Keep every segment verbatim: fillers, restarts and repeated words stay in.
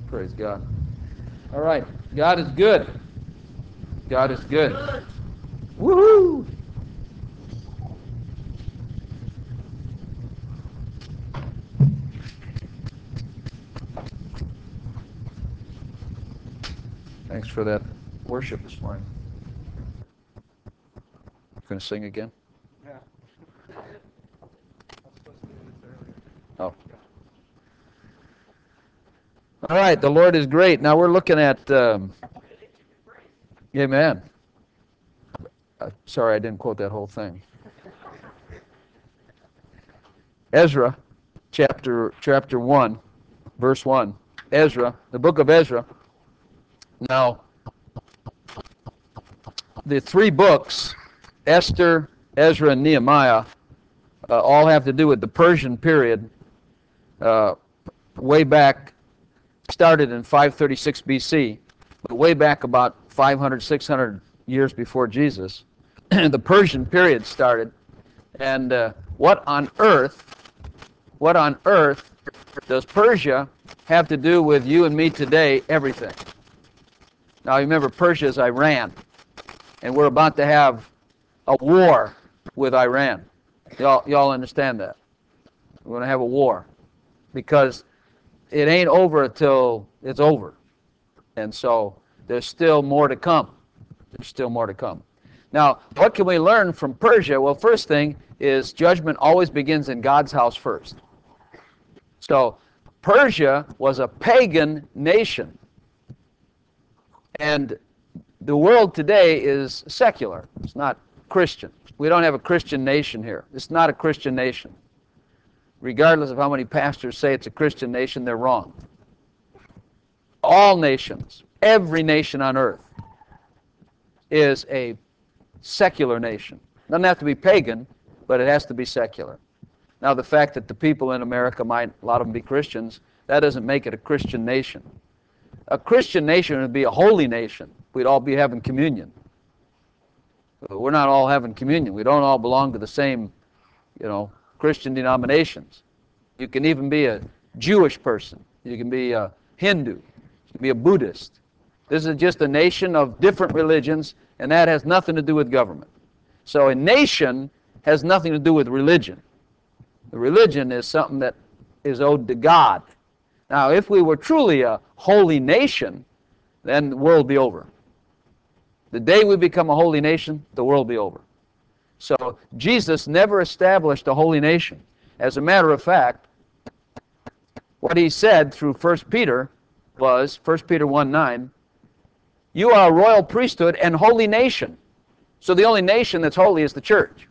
Praise God. All right. God is good. God is good. Woohoo! Thanks for that worship this morning. Going to sing again? Yeah. I was supposed to do this earlier. Oh. All right. The Lord is great. Now we're looking at. Um, Amen. Uh, sorry, I didn't quote that whole thing. Ezra, chapter chapter one, verse one. Ezra, the book of Ezra. Now, the three books, Esther, Ezra, and Nehemiah, uh, all have to do with the Persian period, uh, way back, started in five thirty-six B C, but way back about five hundred, six hundred years before Jesus, the Persian period started. And uh, what on earth, what on earth does Persia have to do with you and me today? Everything. Now remember, Persia is Iran, and we're about to have a war with Iran. Y'all, y'all understand that? We're going to have a war because it ain't over until it's over. And so there's still more to come. There's still more to come. Now, what can we learn from Persia? Well, first thing is judgment always begins in God's house first. So Persia was a pagan nation. And the world today is secular. It's not Christian. We don't have a Christian nation here. It's not a Christian nation. Regardless of how many pastors say it's a Christian nation, they're wrong. All nations, every nation on earth, is a secular nation. It doesn't have to be pagan, but it has to be secular. Now, the fact that the people in America might, a lot of them be Christians, that doesn't make it a Christian nation. A Christian nation would be a holy nation. We'd all be having communion. We're not all having communion. We don't all belong to the same, you know, Christian denominations. You can even be a Jewish person. You can be a Hindu. You can be a Buddhist. This is just a nation of different religions, and that has nothing to do with government. So a nation has nothing to do with religion. The religion is something that is owed to God. Now, if we were truly a holy nation, then the world would be over. The day we become a holy nation, the world will be over. So Jesus never established a holy nation. As a matter of fact, what he said through First Peter was, First Peter one nine, you are a royal priesthood and holy nation. So the only nation that's holy is the church.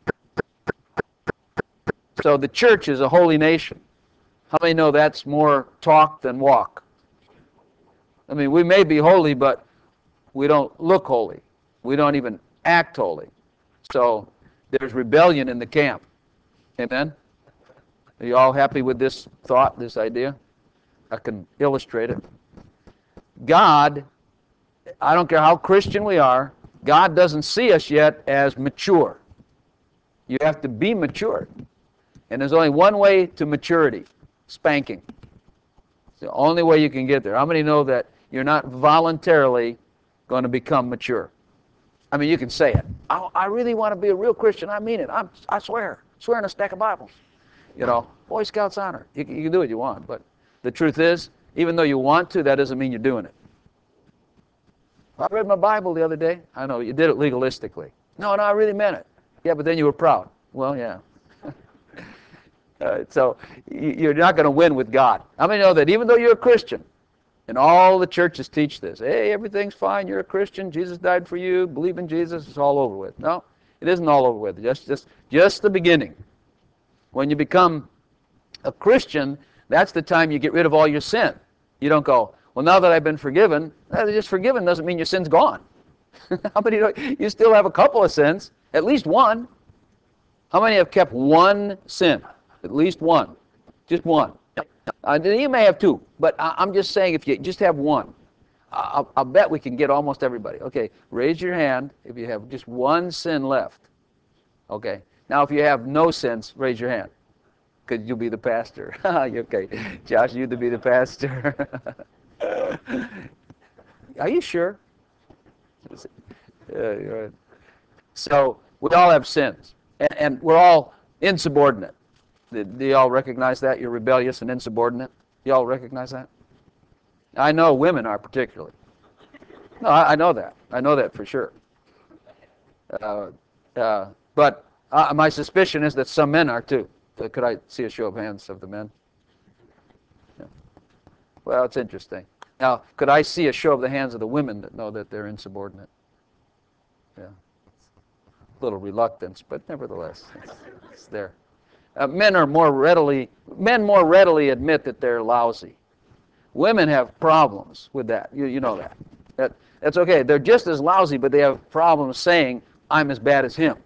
So the church is a holy nation. How many know that's more talk than walk? I mean, we may be holy, but we don't look holy. We don't even act holy. So there's rebellion in the camp. Amen? Are you all happy with this thought, this idea? I can illustrate it. God, I don't care how Christian we are, God doesn't see us yet as mature. You have to be mature. And there's only one way to maturity, spanking. It's the only way you can get there. How many know that you're not voluntarily going to become mature? I mean, you can say it. I, I really want to be a real Christian. I mean it. I'm, I swear. Swear in a stack of Bibles. You know, Boy Scouts honor. You, you can do what you want. But the truth is, even though you want to, that doesn't mean you're doing it. I read my Bible the other day. I know, you did it legalistically. No, no, I really meant it. Yeah, but then you were proud. Well, yeah. uh, so you're not going to win with God. How many know that even though you're a Christian, and all the churches teach this, hey, everything's fine, you're a Christian, Jesus died for you, believe in Jesus, it's all over with. No, it isn't all over with. Just, just, just the beginning. When you become a Christian, that's the time you get rid of all your sin. You don't go, well, now that I've been forgiven, just forgiven doesn't mean your sin's gone. How many know you still have a couple of sins? At least one. How many have kept one sin? At least one. Just one. Uh, you may have two, but I, I'm just saying if you just have one, I'll, I'll bet we can get almost everybody. Okay, raise your hand if you have just one sin left. Okay, now if you have no sins, raise your hand, because you'll be the pastor. Okay, Josh, you to be the pastor. Are you sure? Yeah, you're right. So we all have sins, and, and we're all insubordinate. Do, do you all recognize that? You're rebellious and insubordinate? You all recognize that? I know women are particularly. No, I, I know that. I know that for sure. Uh, uh, but uh, my suspicion is that some men are too. So could I see a show of hands of the men? Yeah. Well, it's interesting. Now, could I see a show of the hands of the women that know that they're insubordinate? Yeah. A little reluctance, but nevertheless, it's, it's there. Uh, men are more readily, men more readily admit that they're lousy. Women have problems with that. You, you know that. that. That's okay. They're just as lousy, but they have problems saying, I'm as bad as him.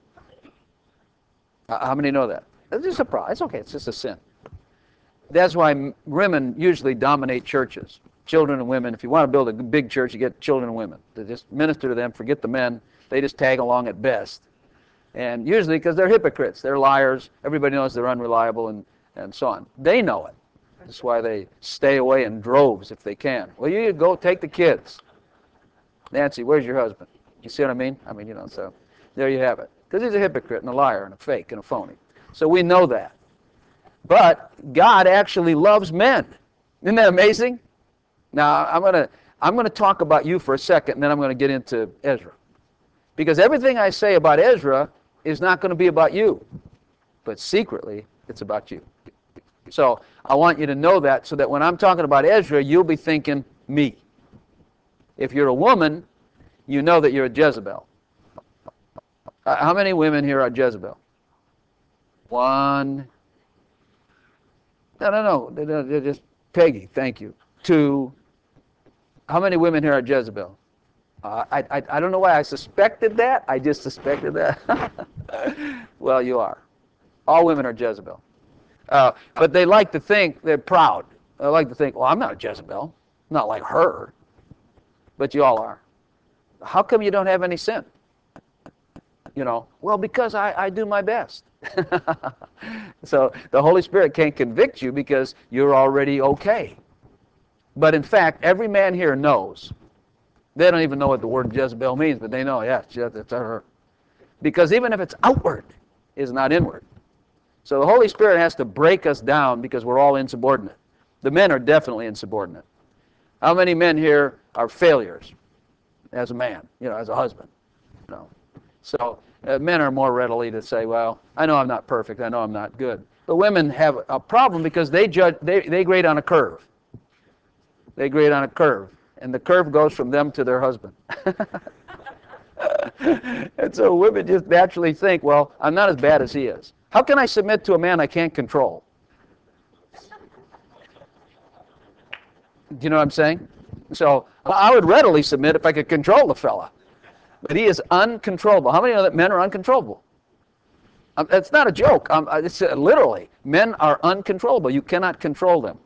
Uh, how many know that? It's just a problem. It's okay. It's just a sin. That's why m- women usually dominate churches. Children and women. If you want to build a big church, you get children and women. They just minister to them, forget the men. They just tag along at best. And usually because they're hypocrites. They're liars. Everybody knows they're unreliable and, and so on. They know it. That's why they stay away in droves if they can. Well, you go take the kids. Nancy, where's your husband? You see what I mean? I mean, you know, so there you have it. Because he's a hypocrite and a liar and a fake and a phony. So we know that. But God actually loves men. Isn't that amazing? Now, I'm going to I'm going to talk about you for a second, and then I'm going to get into Ezra. Because everything I say about Ezra is not going to be about you. But secretly, it's about you. So I want you to know that so that when I'm talking about Ezra, you'll be thinking me. If you're a woman, you know that you're a Jezebel. Uh, how many women here are Jezebel? One. No, no, no. They're, they're just Peggy, thank you. Two. How many women here are Jezebel? Uh, I, I, I don't know why I suspected that. I just suspected that. Well, you are. All women are Jezebel. Uh, but they like to think, they're proud. They like to think, well, I'm not a Jezebel. Not like her. But you all are. How come you don't have any sin? You know, well, because I, I do my best. So the Holy Spirit can't convict you because you're already okay. But in fact, every man here knows. They don't even know what the word Jezebel means, but they know, yes, yeah, it's her. Because even if it's outward, it's not inward. So the Holy Spirit has to break us down because we're all insubordinate. The men are definitely insubordinate. How many men here are failures as a man, you know, as a husband? No. So uh, men are more readily to say, well, I know I'm not perfect, I know I'm not good. But women have a problem because they judge, they, they grade on a curve. They grade on a curve. And the curve goes from them to their husband. And so women just naturally think, well, I'm not as bad as he is. How can I submit to a man I can't control? Do you know what I'm saying? So I would readily submit if I could control the fella. But he is uncontrollable. How many know that men are uncontrollable? Um, it's not a joke. Um, it's uh, literally. Men are uncontrollable. You cannot control them.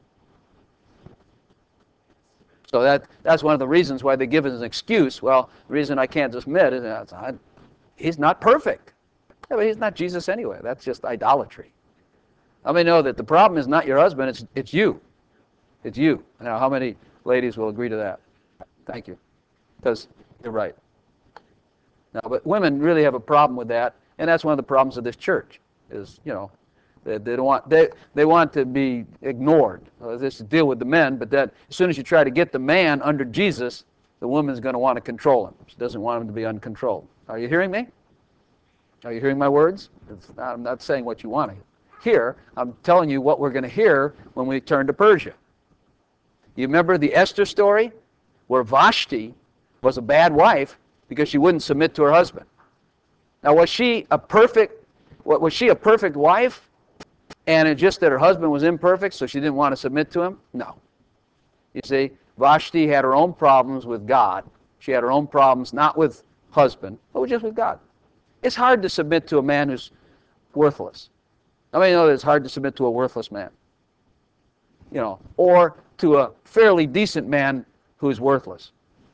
So that that's one of the reasons why they give us an excuse. Well, the reason I can't submit is uh, I, he's not perfect. Yeah, but he's not Jesus anyway. That's just idolatry. How many know that the problem is not your husband, it's it's you. It's you. Now, how many ladies will agree to that? Thank you. Because you're right. Now, but women really have a problem with that, and that's one of the problems of this church, is, you know, they, they don't want, they, they want to be ignored. Uh, this is deal with the men, but that as soon as you try to get the man under Jesus, the woman's going to want to control him. She doesn't want him to be uncontrolled. Are you hearing me? Are you hearing my words? It's not, I'm not saying what you want to hear. I'm telling you what we're going to hear when we turn to Persia. You remember the Esther story where Vashti was a bad wife because she wouldn't submit to her husband. Now, was she a perfect, was she a perfect wife, and it's just that her husband was imperfect, so she didn't want to submit to him? No. You see, Vashti had her own problems with God. She had her own problems, not with husband, but just with God. It's hard to submit to a man who's worthless. I mean, you know that it's hard to submit to a worthless man, you know, or to a fairly decent man who's worthless.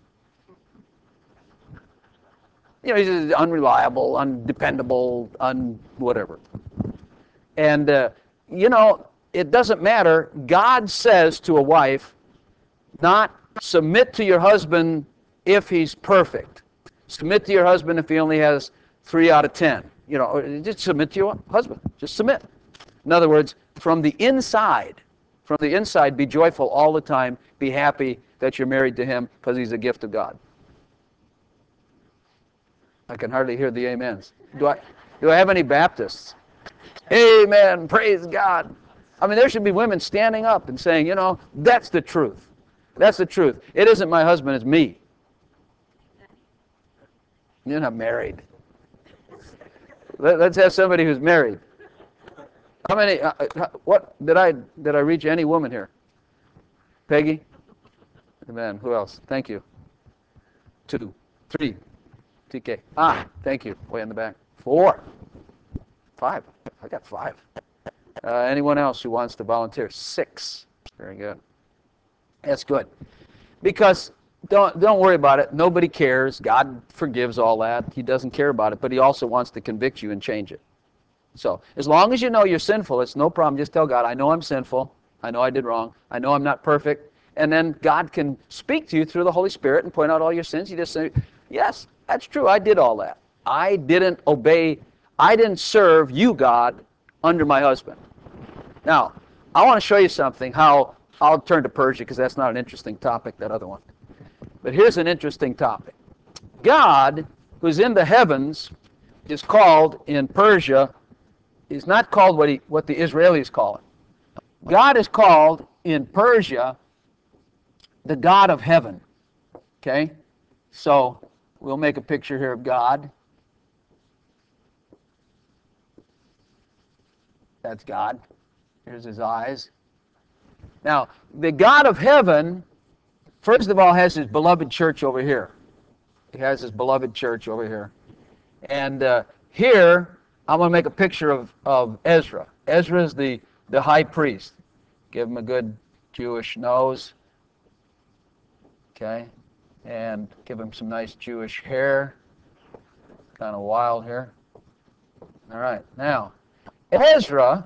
You know, he's unreliable, undependable, un whatever. And, uh, you know, it doesn't matter. God says to a wife, Not submit to your husband if he's perfect. Submit to your husband if he only has three out of ten. You know, just submit to your husband. Just submit. In other words, from the inside, from the inside, be joyful all the time. Be happy that you're married to him because he's a gift of God. I can hardly hear the amens. Do I, do I have any Baptists? Amen. Praise God. I mean, there should be women standing up and saying, you know, that's the truth. That's the truth. It isn't my husband, it's me. You're not married. Let, let's have somebody who's married. How many, uh, what, did I, did I reach any woman here? Peggy? Amen. Who else? Thank you. Two. Three. T K. Ah, thank you. Way in the back. Four. Five. I got five. Uh, anyone else who wants to volunteer? Six. Very good. That's good. Because don't don't worry about it. Nobody cares. God forgives all that. He doesn't care about it, but he also wants to convict you and change it. So as long as you know you're sinful, it's no problem. Just tell God, I know I'm sinful. I know I did wrong. I know I'm not perfect. And then God can speak to you through the Holy Spirit and point out all your sins. You just say, yes, that's true. I did all that. I didn't obey. I didn't serve you, God, under my husband. Now, I want to show you something, how I'll turn to Persia because that's not an interesting topic, that other one. But here's an interesting topic. God, who's in the heavens, is called in Persia, is not called what, he, what the Israelis call it. God is called in Persia the God of heaven. Okay? So we'll make a picture here of God. That's God. Here's his eyes. Now, the God of heaven, first of all, has his beloved church over here. He has his beloved church over here. And uh, here, I'm going to make a picture of, of Ezra. Ezra is the, the high priest. Give him a good Jewish nose. Okay? And give him some nice Jewish hair. Kind of wild hair. All right. Now, Ezra,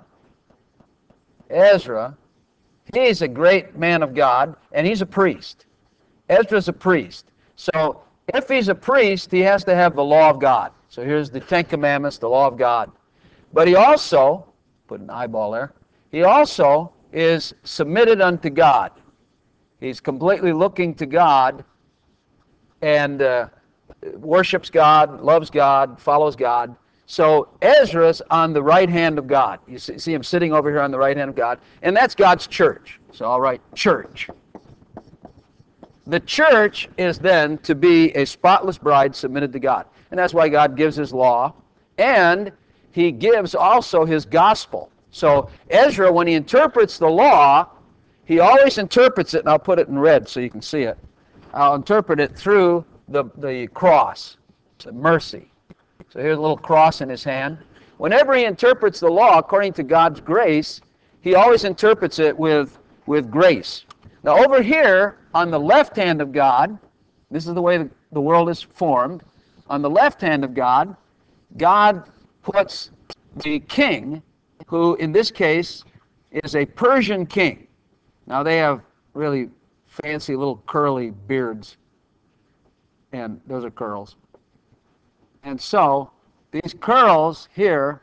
Ezra, he's a great man of God, and he's a priest. Ezra's a priest. So if he's a priest, he has to have the law of God. So here's the Ten Commandments, the law of God. But he also, put an eyeball there, he also is submitted unto God. He's completely looking to God and uh, worships God, loves God, follows God. So Ezra's on the right hand of God. You see, see him sitting over here on the right hand of God, and that's God's church. So all right, church. The church is then to be a spotless bride submitted to God. And that's why God gives his law, and he gives also his gospel. So Ezra, when he interprets the law, he always interprets it, and I'll put it in red so you can see it. I'll interpret it through the, the cross, the mercy. So here's a little cross in his hand. Whenever he interprets the law according to God's grace, he always interprets it with, with grace. Now over here, on the left hand of God, this is the way the, the world is formed. On the left hand of God, God puts the king, who in this case is a Persian king. Now they have really fancy little curly beards, and those are curls. And so these curls here,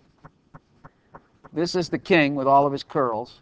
this is the king with all of his curls,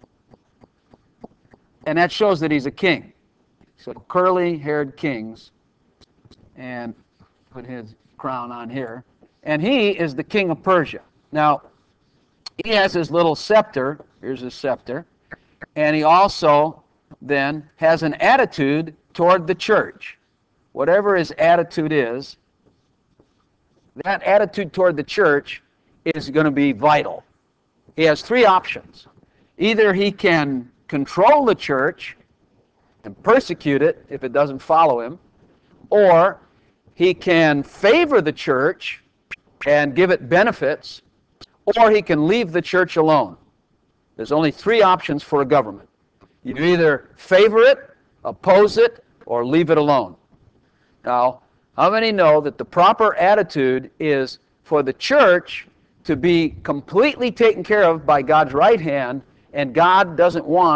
and that shows that he's a king. So curly-haired kings, and put his crown on here, and he is the king of Persia. Now, he has his little scepter. Here's his scepter. And he also then has an attitude toward the church. Whatever his attitude is, that attitude toward the church is going to be vital. He has three options. Either he can control the church and persecute it if it doesn't follow him, or he can favor the church and give it benefits, or he can leave the church alone. There's only three options for a government. You either favor it, oppose it, or leave it alone. Now, how many know that the proper attitude is for the church to be completely taken care of by God's right hand, and God doesn't want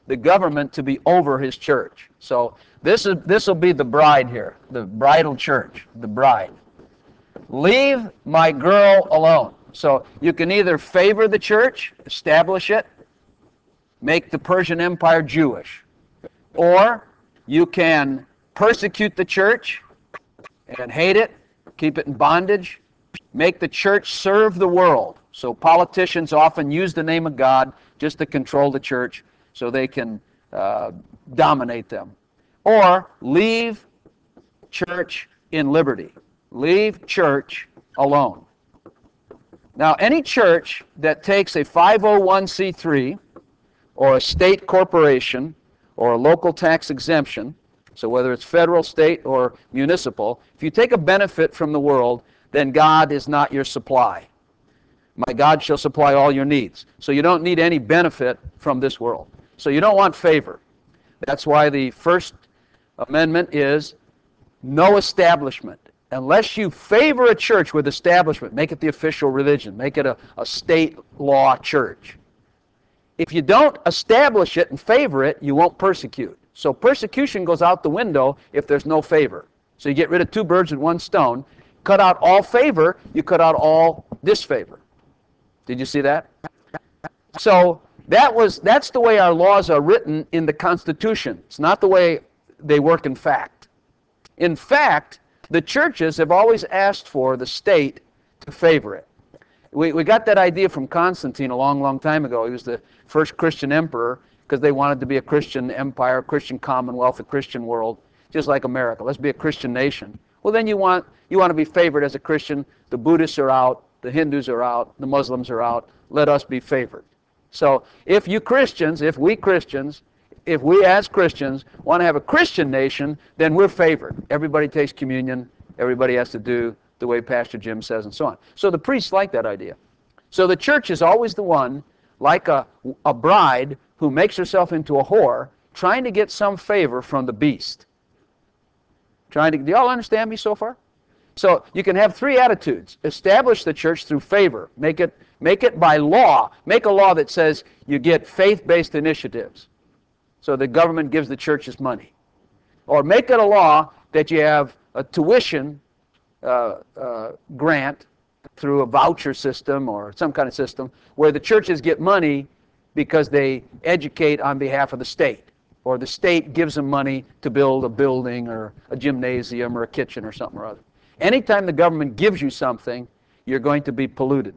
the government to be over his church. So this is this will be the bride here, the bridal church, the bride. Leave my girl alone. So you can either favor the church, establish it, make the Persian Empire Jewish, or you can persecute the church and hate it, keep it in bondage, make the church serve the world. So politicians often use the name of God just to control the church so they can uh, dominate them. Or leave church in liberty. Leave church alone. Now, any church that takes a five oh one c three or a state corporation or a local tax exemption, so whether it's federal, state, or municipal, if you take a benefit from the world, then God is not your supply. My God shall supply all your needs. So you don't need any benefit from this world. So you don't want favor. That's why the First Amendment is no establishment. Unless you favor a church with establishment, make it the official religion, make it a, a state law church. If you don't establish it and favor it, you won't persecute. So persecution goes out the window if there's no favor. So you get rid of two birds with one stone. Cut out all favor, you cut out all disfavor. Did you see that? So that was that's the way our laws are written in the Constitution. It's not the way they work in fact. In fact, the churches have always asked for the state to favor it. We, we got that idea from Constantine a long, long time ago. He was the first Christian emperor because they wanted to be a Christian empire, a Christian commonwealth, a Christian world, just like America. Let's be a Christian nation. Well, then you want you want to be favored as a Christian. The Buddhists are out, the Hindus are out, the Muslims are out. Let us be favored. So if you Christians, if we Christians, if we as Christians want to have a Christian nation, then we're favored. Everybody takes communion. Everybody has to do the way Pastor Jim says and so on. So the priests like that idea. So the church is always the one, like a, a bride who makes herself into a whore, trying to get some favor from the beast. Trying to, do y'all understand me so far? So you can have three attitudes. Establish the church through favor. Make it, make it by law. Make a law that says you get faith-based initiatives. So the government gives the churches money. Or make it a law that you have a tuition uh, uh, grant through a voucher system or some kind of system where the churches get money because they educate on behalf of the state. Or the state gives them money to build a building or a gymnasium or a kitchen or something or other. Anytime the government gives you something, you're going to be polluted.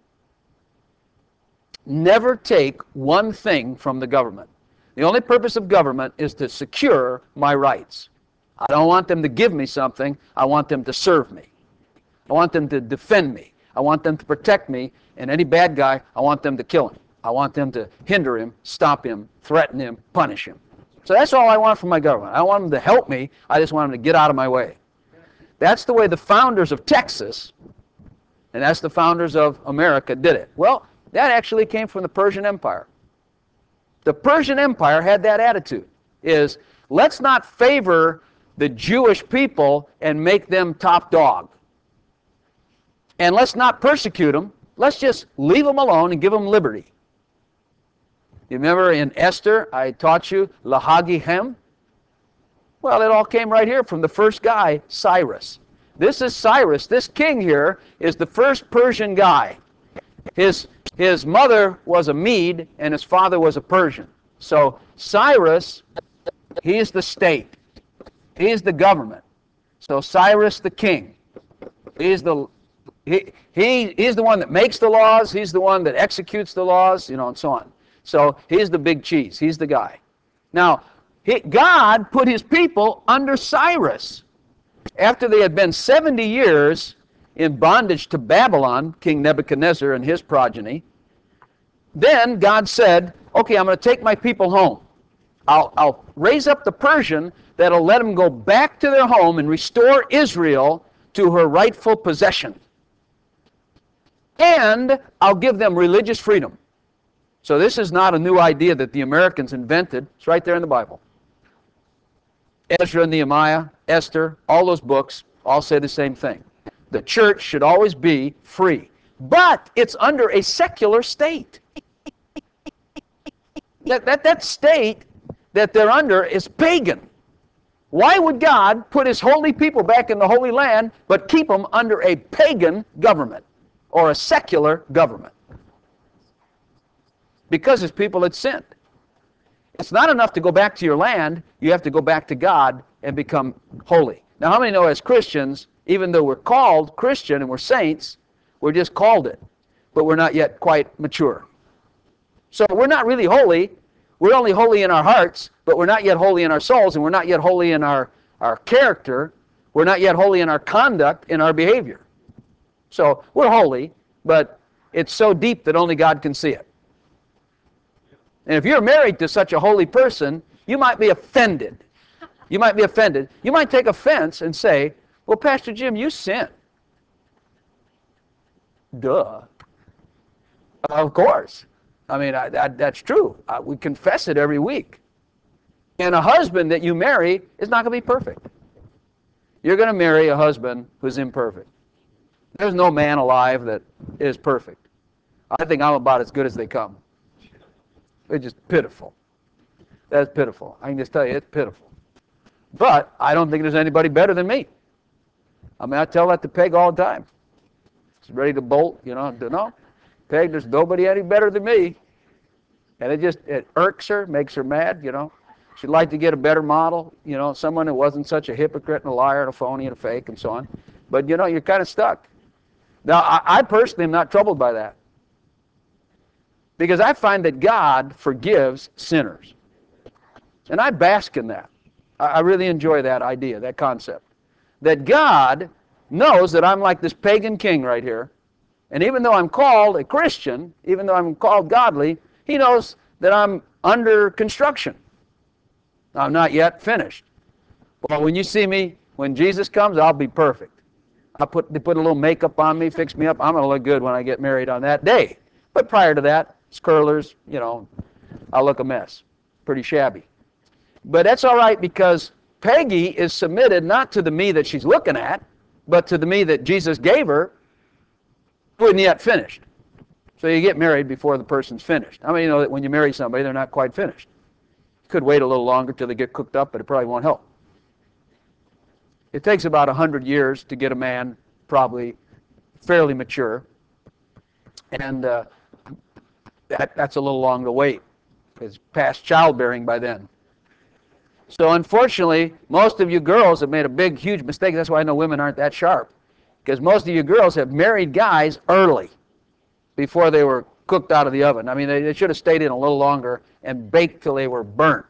Never take one thing from the government. The only purpose of government is to secure my rights. I don't want them to give me something. I want them to serve me. I want them to defend me. I want them to protect me. And any bad guy, I want them to kill him. I want them to hinder him, stop him, threaten him, punish him. So that's all I want from my government. I don't want them to help me. I just want them to get out of my way. That's the way the founders of Texas, and that's the founders of America, did it. Well, that actually came from the Persian Empire. The Persian Empire had that attitude, is let's not favor the Jewish people and make them top dog. And let's not persecute them. Let's just leave them alone and give them liberty. You remember in Esther, I taught you Lahagihem? Well, it all came right here from the first guy, Cyrus. This is Cyrus. This king here is the first Persian guy. His, his mother was a Mede and his father was a Persian. So Cyrus, he's the state. He's the government. So Cyrus the king. He's the he, he he's the one that makes the laws, he's the one that executes the laws, you know, and so on. So he's the big cheese. He's the guy. Now, he, God put his people under Cyrus. After they had been seventy years in bondage to Babylon, King Nebuchadnezzar and his progeny, then God said, okay, I'm going to take my people home. I'll, I'll raise up the Persian that'll let them go back to their home and restore Israel to her rightful possession. And I'll give them religious freedom. So this is not a new idea that the Americans invented. It's right there in the Bible. Ezra, Nehemiah, Esther, all those books all say the same thing. The church should always be free. But it's under a secular state. That, that, that state that they're under is pagan. Why would God put his holy people back in the Holy Land but keep them under a pagan government or a secular government? Because his people had sinned. It's not enough to go back to your land. You have to go back to God and become holy. Now, how many know as Christians, even though we're called Christian and we're saints, we're just called it, but we're not yet quite mature. So we're not really holy. We're only holy in our hearts, but we're not yet holy in our souls, and we're not yet holy in our, our character. We're not yet holy in our conduct, in our behavior. So we're holy, but it's so deep that only God can see it. And if you're married to such a holy person, you might be offended. You might be offended. You might take offense and say, well, Pastor Jim, you sin. Duh. Of course. I mean, I, that, that's true. I, we confess it every week. And a husband that you marry is not going to be perfect. You're going to marry a husband who's imperfect. There's no man alive that is perfect. I think I'm about as good as they come. It's just pitiful. That's pitiful. I can just tell you, it's pitiful. But I don't think there's anybody better than me. I mean, I tell that to Peg all the time. She's ready to bolt, you know. No, Peg, there's nobody any better than me. And it just, it irks her, makes her mad, you know. She'd like to get a better model, you know, someone who wasn't such a hypocrite and a liar and a phony and a fake and so on. But, you know, you're kind of stuck. Now, I, I personally am not troubled by that. Because I find that God forgives sinners. And I bask in that. I, I really enjoy that idea, that concept. That God knows that I'm like this pagan king right here. And even though I'm called a Christian, even though I'm called godly, he knows that I'm under construction. I'm not yet finished. Well, when you see me, when Jesus comes, I'll be perfect. I'll put, they put a little makeup on me, fix me up. I'm going to look good when I get married on that day. But prior to that, it's curlers, you know, I'll look a mess. Pretty shabby. But that's all right because Peggy is submitted not to the me that she's looking at, but to the me that Jesus gave her, who isn't yet finished. So you get married before the person's finished. How many know that when you marry somebody, they're not quite finished? You could wait a little longer till they get cooked up, but it probably won't help. It takes about a hundred years to get a man probably fairly mature. And uh, that, that's a little long to wait. It's past childbearing by then. So unfortunately, most of you girls have made a big, huge mistake. That's why I know women aren't that sharp. Because most of you girls have married guys early, before they were cooked out of the oven. I mean, they, they should have stayed in a little longer and baked till they were burnt.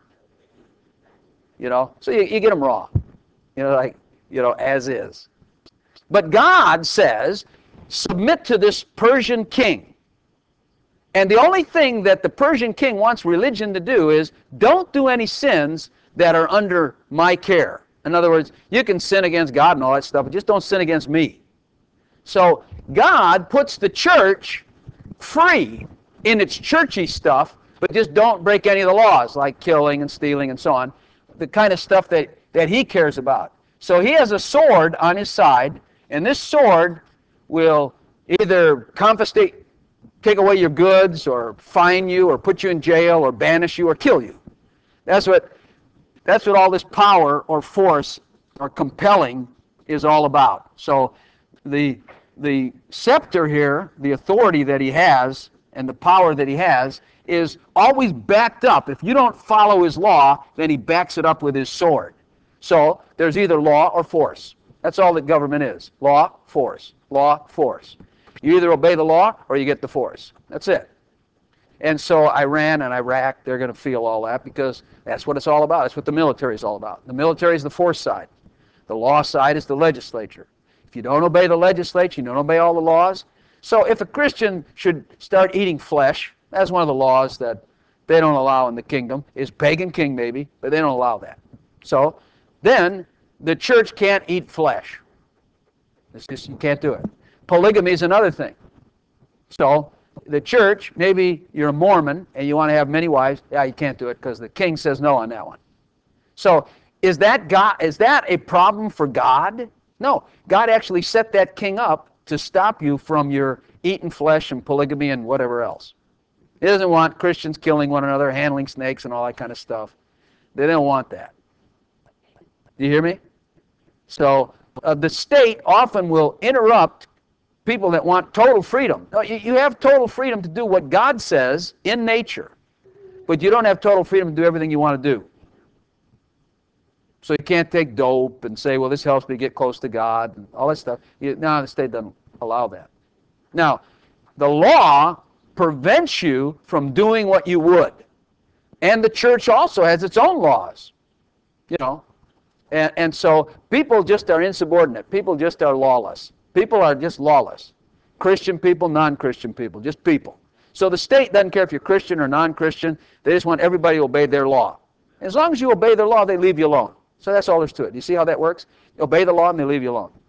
You know? So you, you get them raw. You know, like, you know, as is. But God says, submit to this Persian king. And the only thing that the Persian king wants religion to do is, don't do any sins that are under my care. In other words, you can sin against God and all that stuff, but just don't sin against me. So God puts the church free in its churchy stuff, but just don't break any of the laws, like killing and stealing and so on, the kind of stuff that, that he cares about. So he has a sword on his side, and this sword will either confiscate, take away your goods, or fine you, or put you in jail, or banish you, or kill you. That's what, that's what all this power or force or compelling is all about. So the The scepter here, the authority that he has and the power that he has, is always backed up. If you don't follow his law, then he backs it up with his sword. So there's either law or force. That's all that government is. Law, force. Law, force. You either obey the law or you get the force. That's it. And so Iran and Iraq, they're going to feel all that because that's what it's all about. That's what the military is all about. The military is the force side. The law side is the legislature. If you don't obey the legislature, you don't obey all the laws. So if a Christian should start eating flesh, that's one of the laws that they don't allow in the kingdom. Is pagan king maybe, but they don't allow that. So then the church can't eat flesh. It's just, you can't do it. Polygamy is another thing. So the church, maybe you're a Mormon and you want to have many wives, yeah, you can't do it because the king says no on that one. So is that God, is that a problem for God? No, God actually set that king up to stop you from your eating flesh and polygamy and whatever else. He doesn't want Christians killing one another, handling snakes and all that kind of stuff. They don't want that. Do you hear me? So uh, the state often will interrupt people that want total freedom. No, you, you have total freedom to do what God says in nature, but you don't have total freedom to do everything you want to do. So you can't take dope and say, well, this helps me get close to God and all that stuff. You, no, the state doesn't allow that. Now, the law prevents you from doing what you would. And the church also has its own laws, you know. And, and so people just are insubordinate. People just are lawless. People are just lawless. Christian people, non-Christian people, just people. So the state doesn't care if you're Christian or non-Christian. They just want everybody to obey their law. As long as you obey their law, they leave you alone. So that's all there's to it. You see how that works? You obey the law and they leave you alone.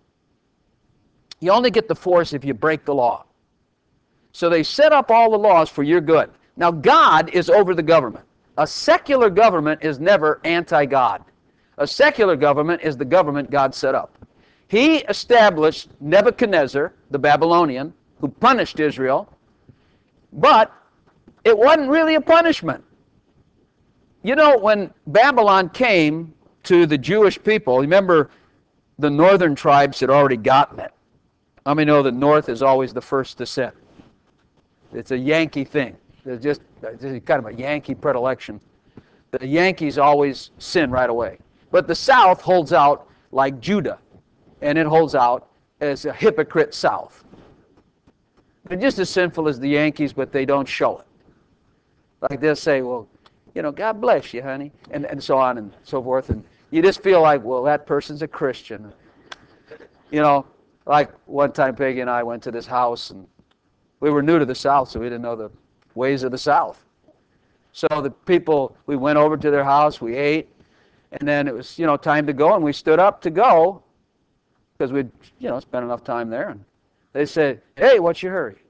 You only get the force if you break the law. So they set up all the laws for your good. Now God is over the government. A secular government is never anti-God. A secular government is the government God set up. He established Nebuchadnezzar, the Babylonian, who punished Israel, but it wasn't really a punishment. You know, when Babylon came to the Jewish people, remember the northern tribes had already gotten it. How many know the north is always the first to sin? It's a Yankee thing. It's just it's kind of a Yankee predilection. The Yankees always sin right away. But the South holds out like Judah, and it holds out as a hypocrite South. They're just as sinful as the Yankees, but they don't show it. Like they'll say, well, you know, God bless you, honey, and, and so on and so forth. And you just feel like, well, that person's a Christian. You know, like one time Peggy and I went to this house, and we were new to the South, so we didn't know the ways of the South. So the people, we went over to their house, we ate, and then it was, you know, time to go, and we stood up to go, because we'd, you know, spent enough time there. And they said, hey, what's your hurry?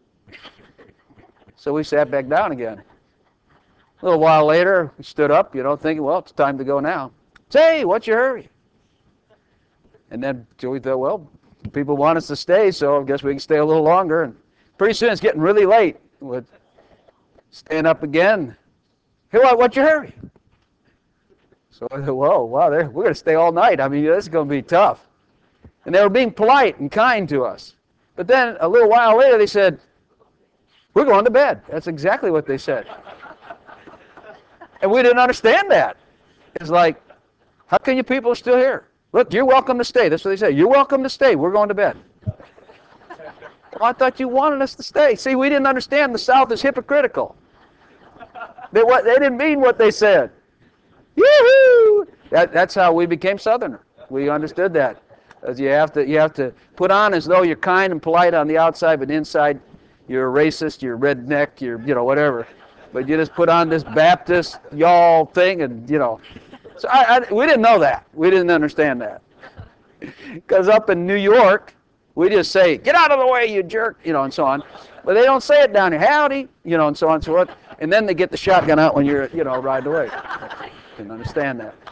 So we sat back down again. A little while later, we stood up, you know, thinking, well, it's time to go now. Say, what's your hurry? And then we thought, well, people want us to stay, so I guess we can stay a little longer. And pretty soon it's getting really late. We'd stand up again. Hey, what, what's your hurry? So I thought, whoa, wow, we're going to stay all night. I mean, this is going to be tough. And they were being polite and kind to us. But then a little while later, they said, we're going to bed. That's exactly what they said. And we didn't understand that. It's like, how can you people still here? Look, you're welcome to stay. That's what they said. You're welcome to stay. We're going to bed. Well, I thought you wanted us to stay. See, we didn't understand the South is hypocritical. They, what, they didn't mean what they said. Yoo-hoo! That, that's how we became Southerner. We understood that. As you have to, you have to put on as though you're kind and polite on the outside, but inside you're a racist, you're redneck, you're, you know, whatever. But you just put on this Baptist y'all thing, and you know. So I, I, we didn't know that. We didn't understand that. Because up in New York, we just say, "Get out of the way, you jerk," you know, and so on. But they don't say it down here. Howdy, you know, and so on and so forth. And then they get the shotgun out when you're, you know, riding away. Didn't understand that.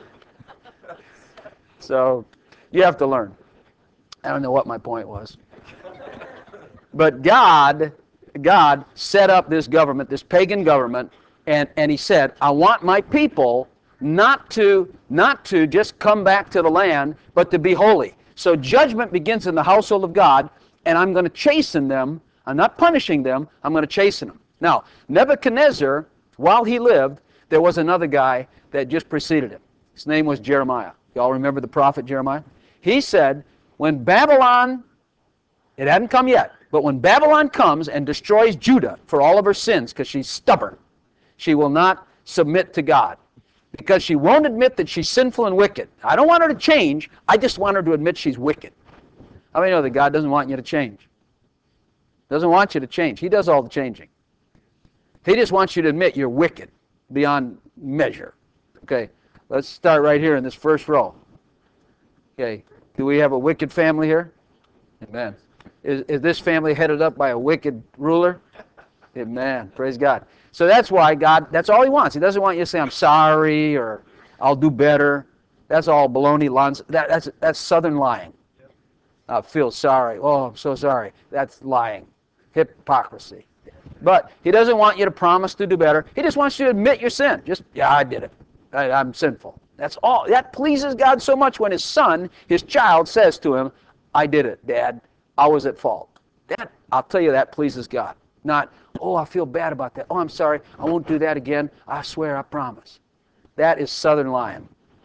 So you have to learn. I don't know what my point was. But God, God set up this government, this pagan government, and, and he said, I want my people not to, not to just come back to the land, but to be holy. So judgment begins in the household of God, and I'm going to chasten them. I'm not punishing them. I'm going to chasten them. Now, Nebuchadnezzar, while he lived, there was another guy that just preceded him. His name was Jeremiah. You all remember the prophet Jeremiah? He said, when Babylon, it hadn't come yet, but when Babylon comes and destroys Judah for all of her sins, because she's stubborn, she will not submit to God, because she won't admit that she's sinful and wicked. I don't want her to change. I just want her to admit she's wicked. How many know that God doesn't want you to change? Doesn't want you to change. He does all the changing. He just wants you to admit you're wicked beyond measure. Okay, let's start right here in this first row. Okay, do we have a wicked family here? Amen. Is, is this family headed up by a wicked ruler? Amen. Praise God. So that's why God, that's all he wants. He doesn't want you to say, I'm sorry, or I'll do better. That's all baloney. That, that's, that's Southern lying. I feel sorry. Oh, I'm so sorry. That's lying. Hypocrisy. But he doesn't want you to promise to do better. He just wants you to admit your sin. Just, yeah, I did it. I, I'm sinful. That's all. That pleases God so much when his son, his child, says to him, I did it, Dad. I was at fault. That, I'll tell you, that pleases God. Not, oh, I feel bad about that. Oh, I'm sorry. I won't do that again. I swear, I promise. That is Southern lying.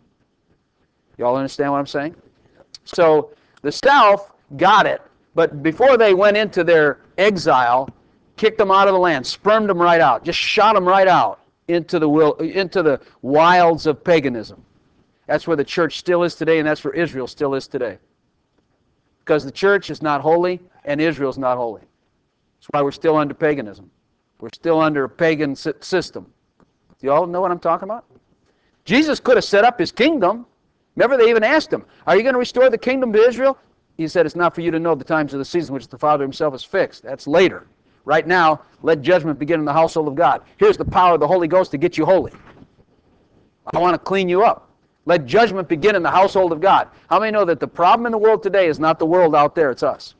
Y'all understand what I'm saying? So the South got it, but before they went into their exile, kicked them out of the land, spermed them right out, just shot them right out into the will, into the wilds of paganism. That's where the church still is today, and that's where Israel still is today. Because the church is not holy, and Israel's not holy. That's why we're still under paganism. We're still under a pagan system. Do you all know what I'm talking about? Jesus could have set up his kingdom. Remember, they even asked him, are you going to restore the kingdom to Israel? He said, it's not for you to know the times of the season which the Father himself has fixed. That's later. Right now, let judgment begin in the household of God. Here's the power of the Holy Ghost to get you holy. I want to clean you up. Let judgment begin in the household of God. How many know that the problem in the world today is not the world out there, it's us?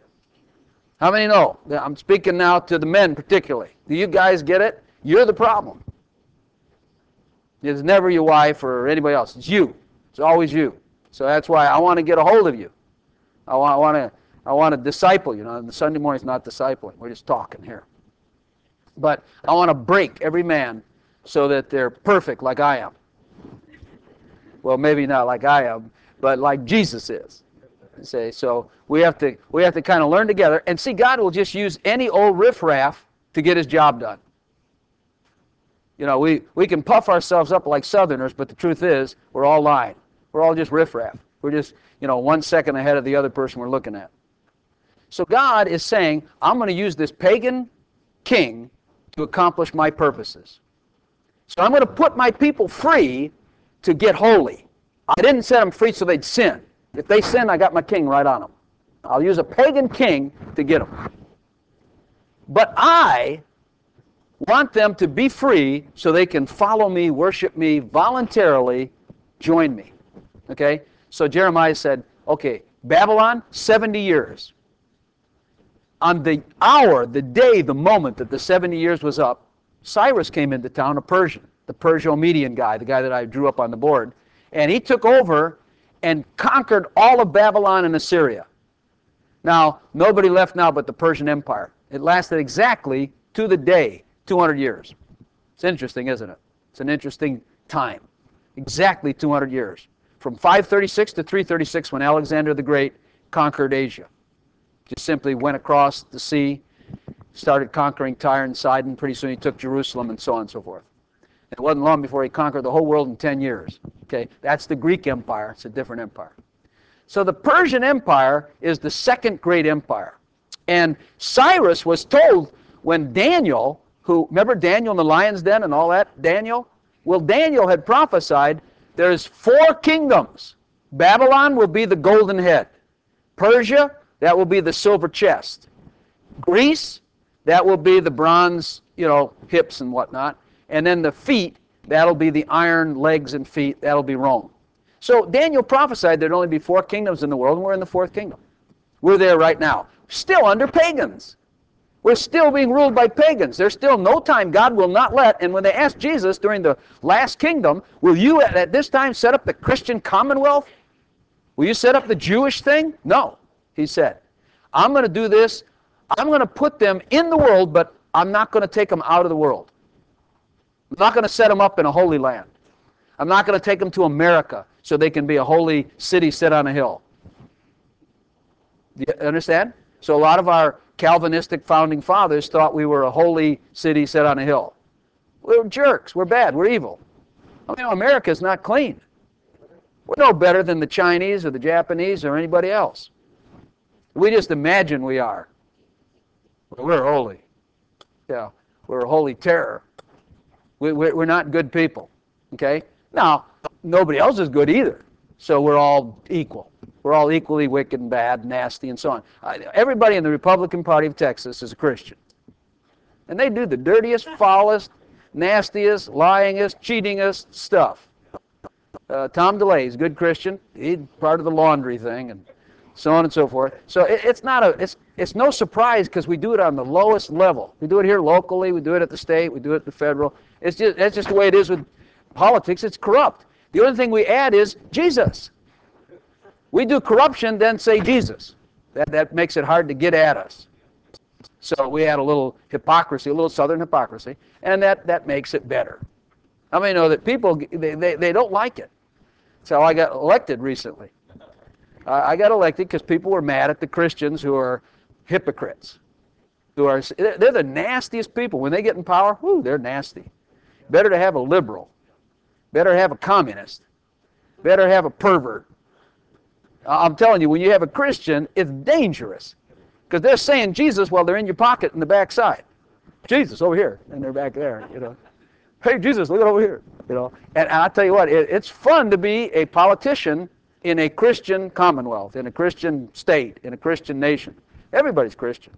How many know? I'm speaking now to the men particularly. Do you guys get it? You're the problem. It's never your wife or anybody else. It's you. It's always you. So that's why I want to get a hold of you. I want, I want to I want to disciple you. Now, the Sunday morning is not discipling. We're just talking here. But I want to break every man so that they're perfect like I am. Well, maybe not like I am, but like Jesus is. Say so we have to we have to kind of learn together and see God will just use any old riffraff to get his job done. You know, we, we can puff ourselves up like Southerners, but the truth is we're all lying. We're all just riffraff. We're just, you know, one second ahead of the other person we're looking at. So God is saying, I'm going to use this pagan king to accomplish my purposes. So I'm going to put my people free to get holy. I didn't set them free so they'd sin. If they sin, I got my king right on them. I'll use a pagan king to get them. But I want them to be free so they can follow me, worship me, voluntarily join me. Okay? So Jeremiah said, okay, Babylon, seventy years. On the hour, the day, the moment that the seventy years was up, Cyrus came into town, a Persian, the Perso-Median guy, the guy that I drew up on the board, and he took over and conquered all of Babylon and Assyria. Now, nobody left now but the Persian Empire. It lasted exactly to the day, two hundred years. It's interesting, isn't it? It's an interesting time. Exactly two hundred years. From five thirty-six to three thirty-six when Alexander the Great conquered Asia. Just simply went across the sea, started conquering Tyre and Sidon. Pretty soon he took Jerusalem and so on and so forth. It wasn't long before he conquered the whole world in ten years. Okay, that's the Greek Empire. It's a different empire. So the Persian Empire is the second great empire. And Cyrus was told when Daniel, who, remember Daniel in the lion's den and all that, Daniel? Well, Daniel had prophesied there's four kingdoms. Babylon will be the golden head. Persia, that will be the silver chest. Greece, that will be the bronze, you know, hips and whatnot. And then the feet, that'll be the iron legs and feet, that'll be Rome. So Daniel prophesied there'd only be four kingdoms in the world, and we're in the fourth kingdom. We're there right now, still under pagans. We're still being ruled by pagans. There's still no time God will not let, and when they asked Jesus during the last kingdom, will you at, at this time set up the Christian commonwealth? Will you set up the Jewish thing? No, he said. I'm going to do this. I'm going to put them in the world, but I'm not going to take them out of the world. I'm not going to set them up in a holy land. I'm not going to take them to America so they can be a holy city set on a hill. Do you understand? So a lot of our Calvinistic founding fathers thought we were a holy city set on a hill. We're jerks. We're bad. We're evil. I mean, America is not clean. We're no better than the Chinese or the Japanese or anybody else. We just imagine we are. We're holy. Yeah, we're a holy terror. We, we're not good people. Okay? Now, nobody else is good either. So we're all equal. We're all equally wicked and bad, nasty, and so on. Uh, everybody in the Republican Party of Texas is a Christian. And they do the dirtiest, foulest, nastiest, lyingest, cheatingest stuff. Uh, Tom DeLay is a good Christian. He's part of the laundry thing and so on and so forth. So it, it's not a, it's, it's no surprise because we do it on the lowest level. We do it here locally, we do it at the state, we do it at the federal. It's just, that's just the way it is with politics. It's corrupt. The only thing we add is Jesus. We do corruption, then say Jesus. That, that makes it hard to get at us. So we add a little hypocrisy, a little southern hypocrisy, and that, that makes it better. How many know that people, they, they, they don't like it? That's how I got elected recently. I got elected because people were mad at the Christians who are hypocrites. Who are they're the nastiest people. When they get in power, whoo, they're nasty. Better to have a liberal. Better have a communist. Better have a pervert. I'm telling you, when you have a Christian, it's dangerous. Because they're saying Jesus while they're in your pocket in the backside. Jesus, over here. And they're back there, you know. Hey, Jesus, look at over here. You know. And I'll tell you what, it, it's fun to be a politician in a Christian commonwealth, in a Christian state, in a Christian nation. Everybody's Christian.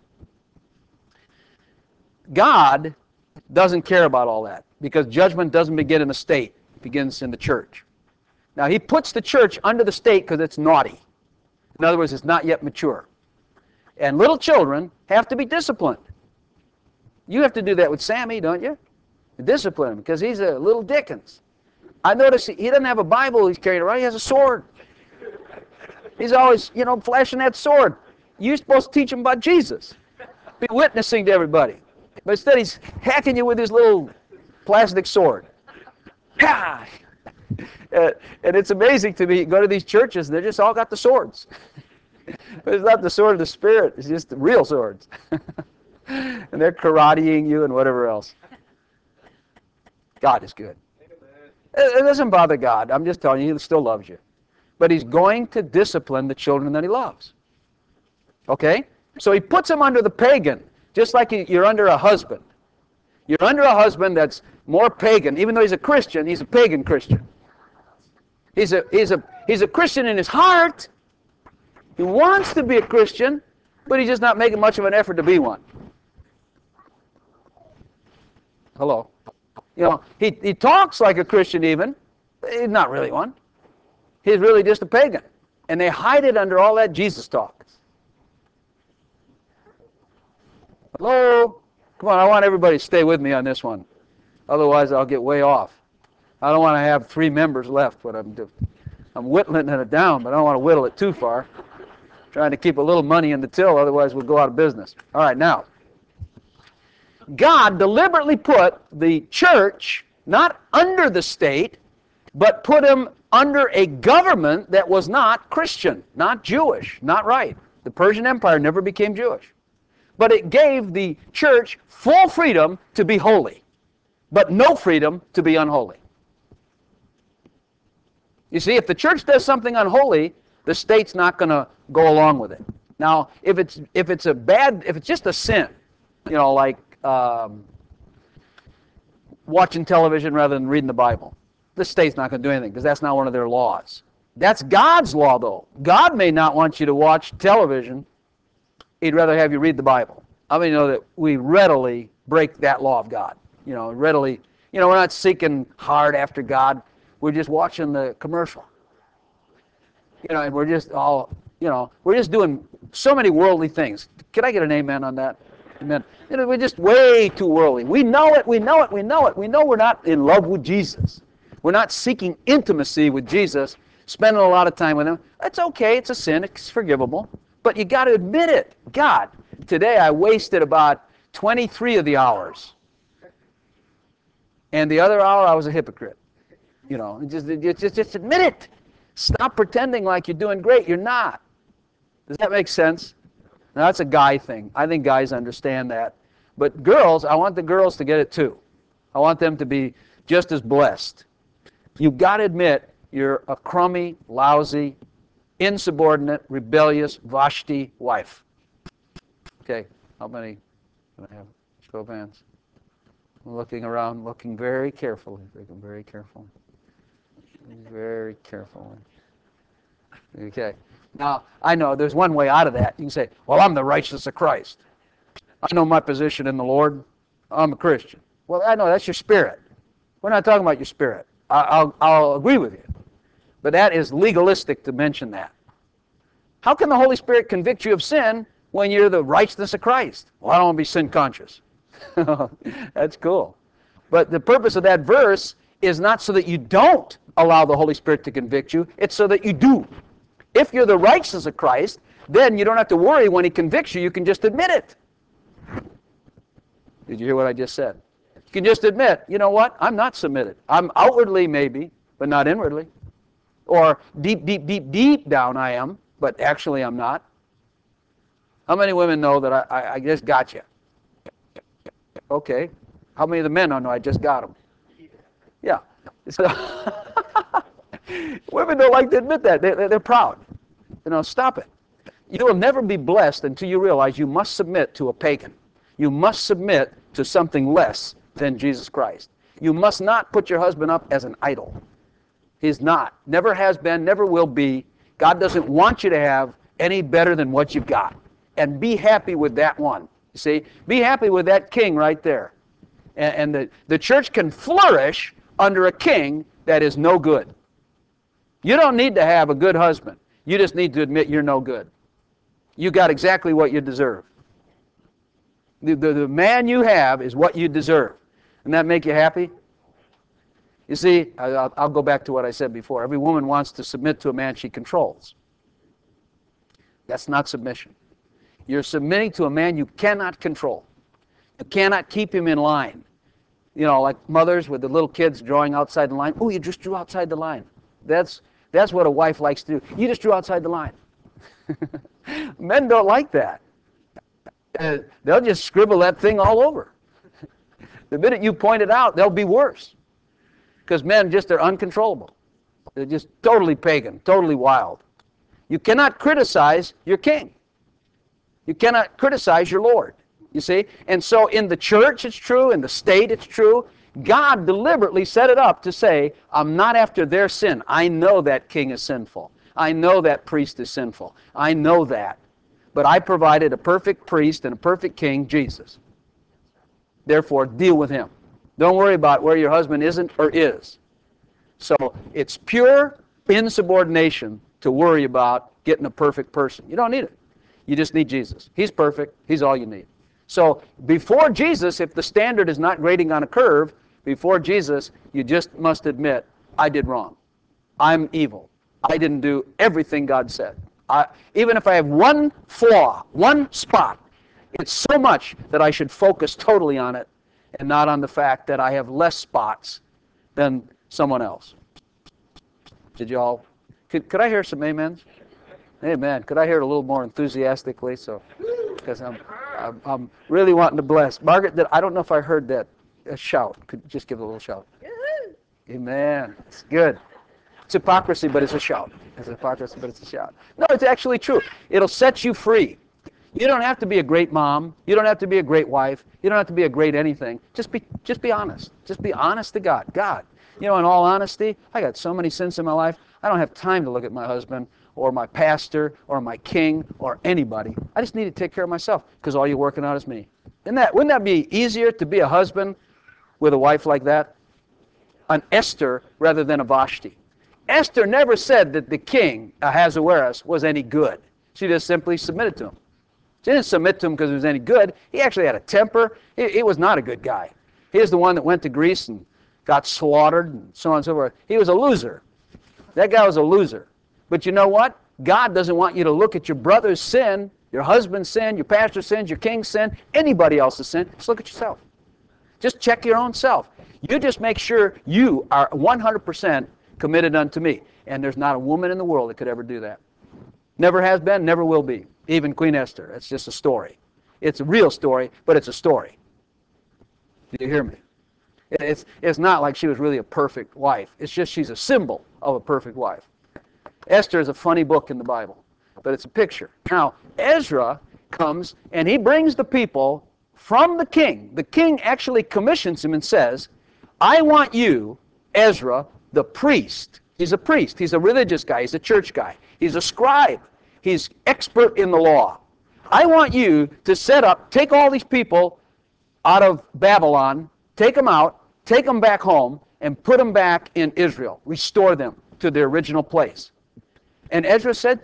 God doesn't care about all that because judgment doesn't begin in the state. It begins in the church. Now, he puts the church under the state because it's naughty. In other words, it's not yet mature. And little children have to be disciplined. You have to do that with Sammy, don't you? Discipline him because he's a little Dickens. I notice he doesn't have a Bible he's carrying around. He has a sword. He's always, you know, flashing that sword. You're supposed to teach him about Jesus. Be witnessing to everybody. But instead he's hacking you with his little plastic sword. Ha! Uh, and it's amazing to me. You go to these churches, and they just all got the swords. But it's not the sword of the Spirit. It's just the real swords. And they're karateing you and whatever else. God is good. It doesn't bother God. I'm just telling you, He still loves you. But He's going to discipline the children that He loves. Okay? So He puts them under the pagan, just like you're under a husband. You're under a husband that's more pagan. Even though he's a Christian, he's a pagan Christian. He's a, he's a, he's a Christian in his heart. He wants to be a Christian, but he's just not making much of an effort to be one. Hello? You know, he, he talks like a Christian even, but he's not really one. He's really just a pagan. And they hide it under all that Jesus talk. Hello? Come on, I want everybody to stay with me on this one. Otherwise, I'll get way off. I don't want to have three members left. What I'm doing. I'm whittling it down, but I don't want to whittle it too far. Trying to keep a little money in the till, otherwise we'll go out of business. All right, now. God deliberately put the church not under the state, but put him under a government that was not Christian, not Jewish, not right. The Persian Empire never became Jewish. But it gave the church full freedom to be holy, but no freedom to be unholy. You see, if the church does something unholy, the state's not going to go along with it. Now, if it's if it's a bad, if it's just a sin, you know, like um, watching television rather than reading the Bible, the state's not going to do anything because that's not one of their laws. That's God's law, though. God may not want you to watch television. He'd rather have you read the Bible. How many know that we readily break that law of God? You know, readily, you know, we're not seeking hard after God. We're just watching the commercial. You know, and we're just all, you know, we're just doing so many worldly things. Can I get an amen on that? Amen. You know, we're just way too worldly. We know it, we know it, we know it. We know we're not in love with Jesus. We're not seeking intimacy with Jesus, spending a lot of time with Him. It's okay, it's a sin, it's forgivable. But you got to admit it. God, today I wasted about twenty-three of the hours. And the other hour I was a hypocrite. You know, just, just, just admit it. Stop pretending like you're doing great. You're not. Does that make sense? Now, that's a guy thing. I think guys understand that. But girls, I want the girls to get it too. I want them to be just as blessed. You've got to admit you're a crummy, lousy, insubordinate, rebellious, Vashti wife. Okay, how many can I have? Show of hands. I'm looking around, looking very carefully. Looking very carefully. Very carefully. Okay. Now, I know there's one way out of that. You can say, well, I'm the righteousness of Christ. I know my position in the Lord. I'm a Christian. Well, I know that's your spirit. We're not talking about your spirit. I, I'll, I'll agree with you. But that is legalistic to mention that. How can the Holy Spirit convict you of sin when you're the righteousness of Christ? Well, I don't want to be sin conscious. That's cool. But the purpose of that verse is not so that you don't allow the Holy Spirit to convict you. It's so that you do. If you're the righteousness of Christ, then you don't have to worry when He convicts you. You can just admit it. Did you hear what I just said? You can just admit, you know what? I'm not submitted. I'm outwardly maybe, but not inwardly. Or deep, deep, deep, deep down I am, but actually I'm not. How many women know that I, I, I just got you? Okay. How many of the men don't know I just got them? Yeah. So women don't like to admit that. They, they're proud. You know, stop it. You will never be blessed until you realize you must submit to a pagan. You must submit to something less than Jesus Christ. You must not put your husband up as an idol. He's not. Never has been, never will be. God doesn't want you to have any better than what you've got. And be happy with that one. You see? Be happy with that king right there. And, and the, the church can flourish under a king that is no good. You don't need to have a good husband. You just need to admit you're no good. You got exactly what you deserve. The, the, the man you have is what you deserve. Doesn't that make you happy? You see, I'll, I'll go back to what I said before. Every woman wants to submit to a man she controls. That's not submission. You're submitting to a man you cannot control. You cannot keep him in line. You know, like mothers with the little kids drawing outside the line. Oh, you just drew outside the line. That's, that's what a wife likes to do. You just drew outside the line. Men don't like that. Uh, they'll just scribble that thing all over. The minute you point it out, they'll be worse. Because men just are uncontrollable. They're just totally pagan, totally wild. You cannot criticize your king. You cannot criticize your Lord, you see. And so in the church it's true, in the state it's true. God deliberately set it up to say, I'm not after their sin. I know that king is sinful. I know that priest is sinful. I know that. But I provided a perfect priest and a perfect king, Jesus. Therefore, deal with him. Don't worry about where your husband isn't or is. So it's pure insubordination to worry about getting a perfect person. You don't need it. You just need Jesus. He's perfect. He's all you need. So before Jesus, if the standard is not grading on a curve, before Jesus, you just must admit, I did wrong. I'm evil. I didn't do everything God said. I, even if I have one flaw, one spot, it's so much that I should focus totally on it and not on the fact that I have less spots than someone else. Did you all? Could, could I hear some amens? Amen. Could I hear it a little more enthusiastically? So, because I'm, I'm, I'm really wanting to bless. Margaret, did, I don't know if I heard that a shout. Could you just give a little shout? Amen. It's good. It's hypocrisy, but it's a shout. It's hypocrisy, but it's a shout. No, it's actually true. It'll set you free. You don't have to be a great mom. You don't have to be a great wife. You don't have to be a great anything. Just be, just be honest. Just be honest to God. God, you know, in all honesty, I got so many sins in my life. I don't have time to look at my husband or my pastor or my king or anybody. I just need to take care of myself because all you're working on is me. Isn't that, wouldn't that be easier to be a husband with a wife like that? An Esther rather than a Vashti. Esther never said that the king, Ahasuerus, was any good. She just simply submitted to him. She didn't submit to him because he was any good. He actually had a temper. He, he was not a good guy. He was the one that went to Greece and got slaughtered and so on and so forth. He was a loser. That guy was a loser. But you know what? God doesn't want you to look at your brother's sin, your husband's sin, your pastor's sin, your king's sin, anybody else's sin. Just look at yourself. Just check your own self. You just make sure you are one hundred percent committed unto me. And there's not a woman in the world that could ever do that. Never has been, never will be. Even Queen Esther. It's just a story. It's a real story, but it's a story. Do you hear me? It's, it's not like she was really a perfect wife. It's just she's a symbol of a perfect wife. Esther is a funny book in the Bible, but it's a picture. Now, Ezra comes and he brings the people from the king. The king actually commissions him and says, I want you, Ezra, the priest. He's a priest. He's a religious guy. He's a church guy. He's a scribe. He's expert in the law. I want you to set up, take all these people out of Babylon, take them out, take them back home, and put them back in Israel. Restore them to their original place. And Ezra said to him,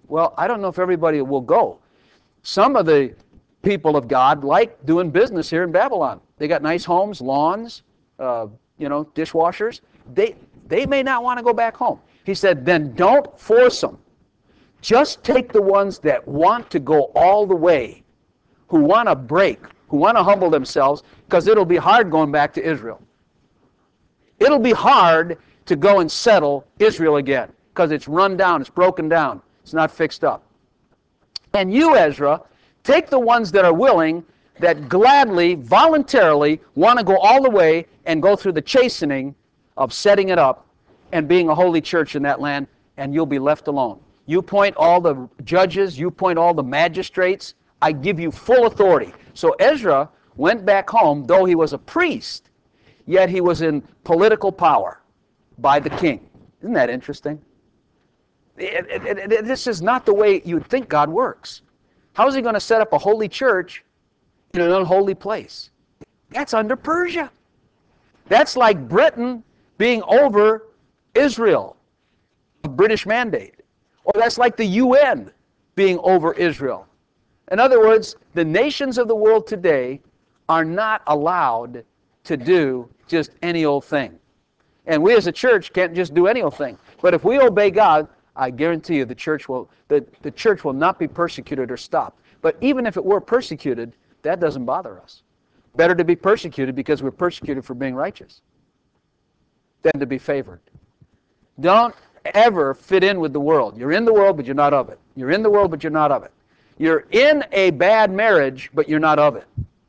Well, I don't know if everybody will go. Some of the people of God like doing business here in Babylon. They got nice homes, lawns, uh, you know, dishwashers. They, they may not want to go back home. He said, then don't force them. Just take the ones that want to go all the way, who want to break, who want to humble themselves, because it'll be hard going back to Israel. It'll be hard to go and settle Israel again, because it's run down, it's broken down, it's not fixed up. And you, Ezra, take the ones that are willing, that gladly, voluntarily want to go all the way and go through the chastening of setting it up and being a holy church in that land, and you'll be left alone. You appoint all the judges, you appoint all the magistrates, I give you full authority. So Ezra went back home, though he was a priest, yet he was in political power by the king. Isn't that interesting? It, it, it, this is not the way you'd think God works. How is he going to set up a holy church in an unholy place? That's under Persia. That's like Britain being over Israel, a British mandate. Or that's like the U N being over Israel. In other words, the nations of the world today are not allowed to do just any old thing. And we as a church can't just do any old thing. But if we obey God, I guarantee you the church will, the, the church will not be persecuted or stopped. But even if it were persecuted, that doesn't bother us. Better to be persecuted because we're persecuted for being righteous than to be favored. Don't ever fit in with the world. You're in the world, but you're not of it. You're in the world, but you're not of it. You're in a bad marriage, but you're not of it.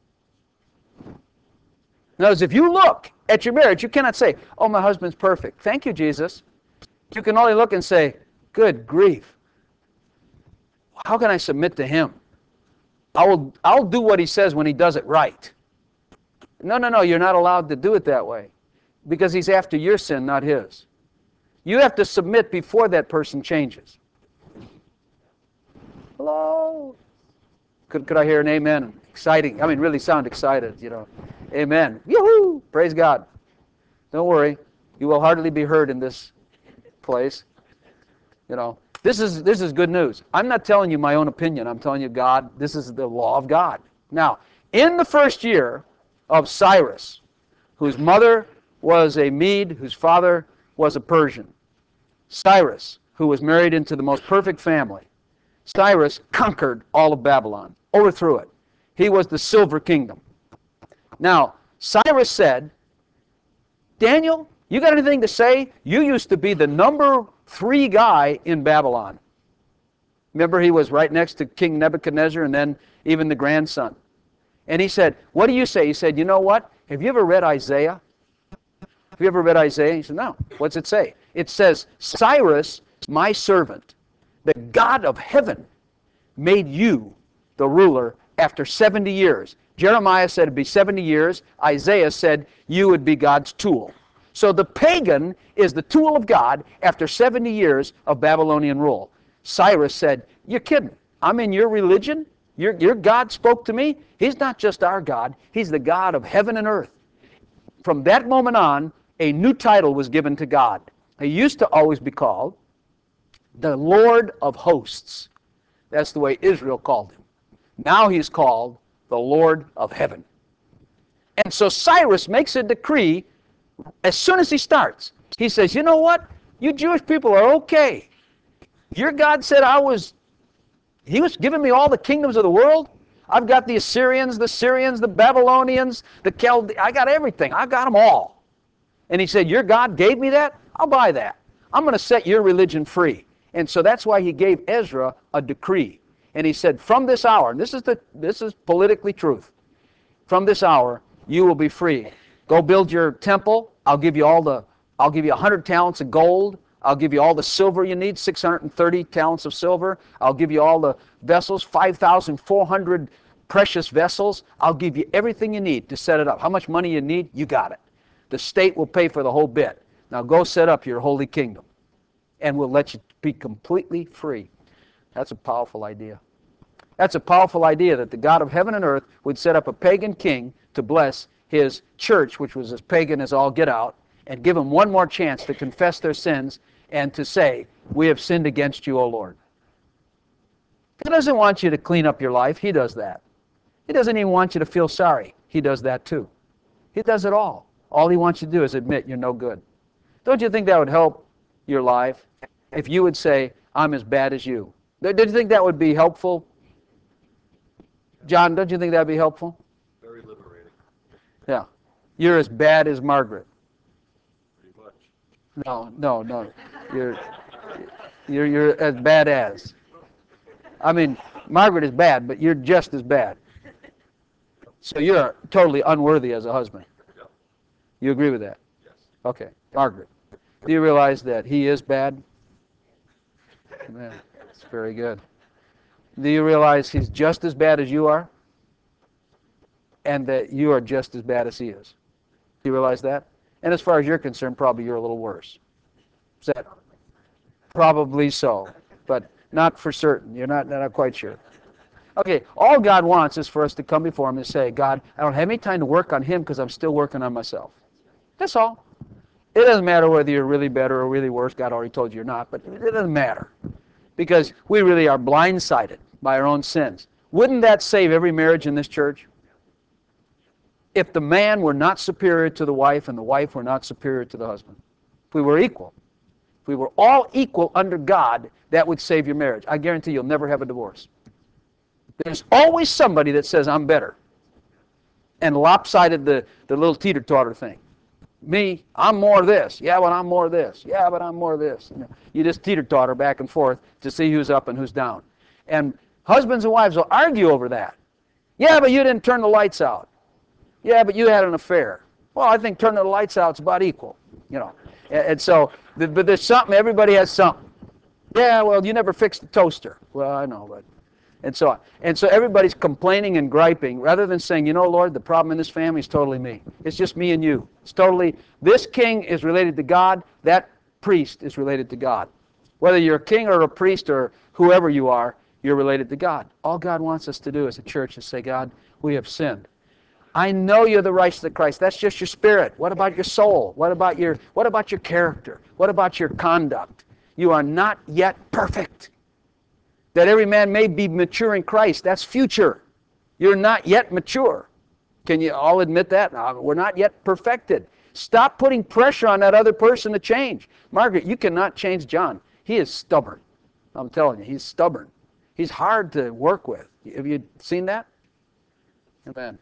Notice, if you look at your marriage, you cannot say, oh, my husband's perfect. Thank you, Jesus. You can only look and say, good grief. How can I submit to him? I will, I'll do what he says when he does it right. No, no, no, you're not allowed to do it that way because he's after your sin, not his. You have to submit before that person changes. Hello? Could, could I hear an amen? Exciting. I mean, really sound excited, you know. Amen. Yoo-hoo! Praise God. Don't worry. You will hardly be heard in this place. You know, this is, this is good news. I'm not telling you my own opinion. I'm telling you God, this is the law of God. Now, in the first year of Cyrus, whose mother was a Mede, whose father was a Persian, Cyrus, who was married into the most perfect family, Cyrus conquered all of Babylon, overthrew it. He was the silver kingdom. Now, Cyrus said, Daniel, you got anything to say? You used to be the number three guy in Babylon. Remember, he was right next to King Nebuchadnezzar and then even the grandson. And he said, what do you say? He said, you know what? Have you ever read Isaiah? Have you ever read Isaiah? He said, no. What's it say? It says, Cyrus, my servant, the God of heaven, made you the ruler after seventy years. Jeremiah said it'd be seventy years. Isaiah said you would be God's tool. So the pagan is the tool of God after seventy years of Babylonian rule. Cyrus said, you're kidding. I'm in your religion? Your, your God spoke to me? He's not just our God. He's the God of heaven and earth. From that moment on, a new title was given to God. He used to always be called the Lord of hosts. That's the way Israel called him. Now he's called the Lord of heaven. And so Cyrus makes a decree as soon as he starts. He says, you know what? You Jewish people are okay. Your God said I was, he was giving me all the kingdoms of the world. I've got the Assyrians, the Syrians, the Babylonians, the Chaldeans. I got everything. I got them all. And he said, your God gave me that? I'll buy that. I'm going to set your religion free. And so that's why he gave Ezra a decree. And he said, from this hour, and this is, the, this is politically truth, from this hour, you will be free. Go build your temple. I'll give you all the, I'll give you one hundred talents of gold. I'll give you all the silver you need, six hundred thirty talents of silver. I'll give you all the vessels, five thousand four hundred precious vessels. I'll give you everything you need to set it up. How much money you need, you got it. The state will pay for the whole bit. Now go set up your holy kingdom, and we'll let you be completely free. That's a powerful idea. That's a powerful idea that the God of heaven and earth would set up a pagan king to bless his church, which was as pagan as all get out, and give them one more chance to confess their sins and to say, we have sinned against you, O Lord. He doesn't want you to clean up your life. He does that. He doesn't even want you to feel sorry. He does that too. He does it all. All he wants you to do is admit you're no good. Don't you think that would help your life if you would say, I'm as bad as you? Don't you think that would be helpful? John, don't you think that would be helpful? Very liberating. Yeah. You're as bad as Margaret. Pretty much. No, no, no. You're, you're, you're as bad as. I mean, Margaret is bad, but you're just as bad. So you're totally unworthy as a husband. Yeah. You agree with that? Yes. Okay. Margaret, do you realize that he is bad? Man, that's very good. Do you realize he's just as bad as you are? And that you are just as bad as he is? Do you realize that? And as far as you're concerned, probably you're a little worse. Is that probably so, but not for certain. You're not, not quite sure. Okay, all God wants is for us to come before him and say, God, I don't have any time to work on him because I'm still working on myself. That's all. It doesn't matter whether you're really better or really worse. God already told you you're not, but it doesn't matter because we really are blindsided by our own sins. Wouldn't that save every marriage in this church? If the man were not superior to the wife and the wife were not superior to the husband. If we were equal. If we were all equal under God, that would save your marriage. I guarantee you'll never have a divorce. There's always somebody that says, I'm better. And lopsided the, the little teeter-totter thing. Me, I'm more this. Yeah, but I'm more this. Yeah, but I'm more this. You know, you just teeter-totter back and forth to see who's up and who's down. And husbands and wives will argue over that. Yeah, but you didn't turn the lights out. Yeah, but you had an affair. Well, I think turning the lights out is about equal. You know, and, and so, but there's something. Everybody has something. Yeah, well, you never fixed the toaster. Well, I know, but and so on. And so everybody's complaining and griping rather than saying, you know, Lord, the problem in this family is totally me. It's just me and you. It's totally, this king is related to God, that priest is related to God. Whether you're a king or a priest or whoever you are, you're related to God. All God wants us to do as a church is say, God, we have sinned. I know you're the righteousness of Christ. That's just your spirit. What about your soul? What about your, what about your character? What about your conduct? You are not yet perfect. That every man may be mature in Christ. That's future. You're not yet mature. Can you all admit that? No, we're not yet perfected. Stop putting pressure on that other person to change. Margaret, you cannot change John. He is stubborn. I'm telling you, he's stubborn. He's hard to work with. Have you seen that? Amen.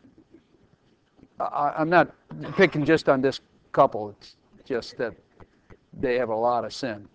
I, I'm not picking just on this couple. It's just that they have a lot of sin.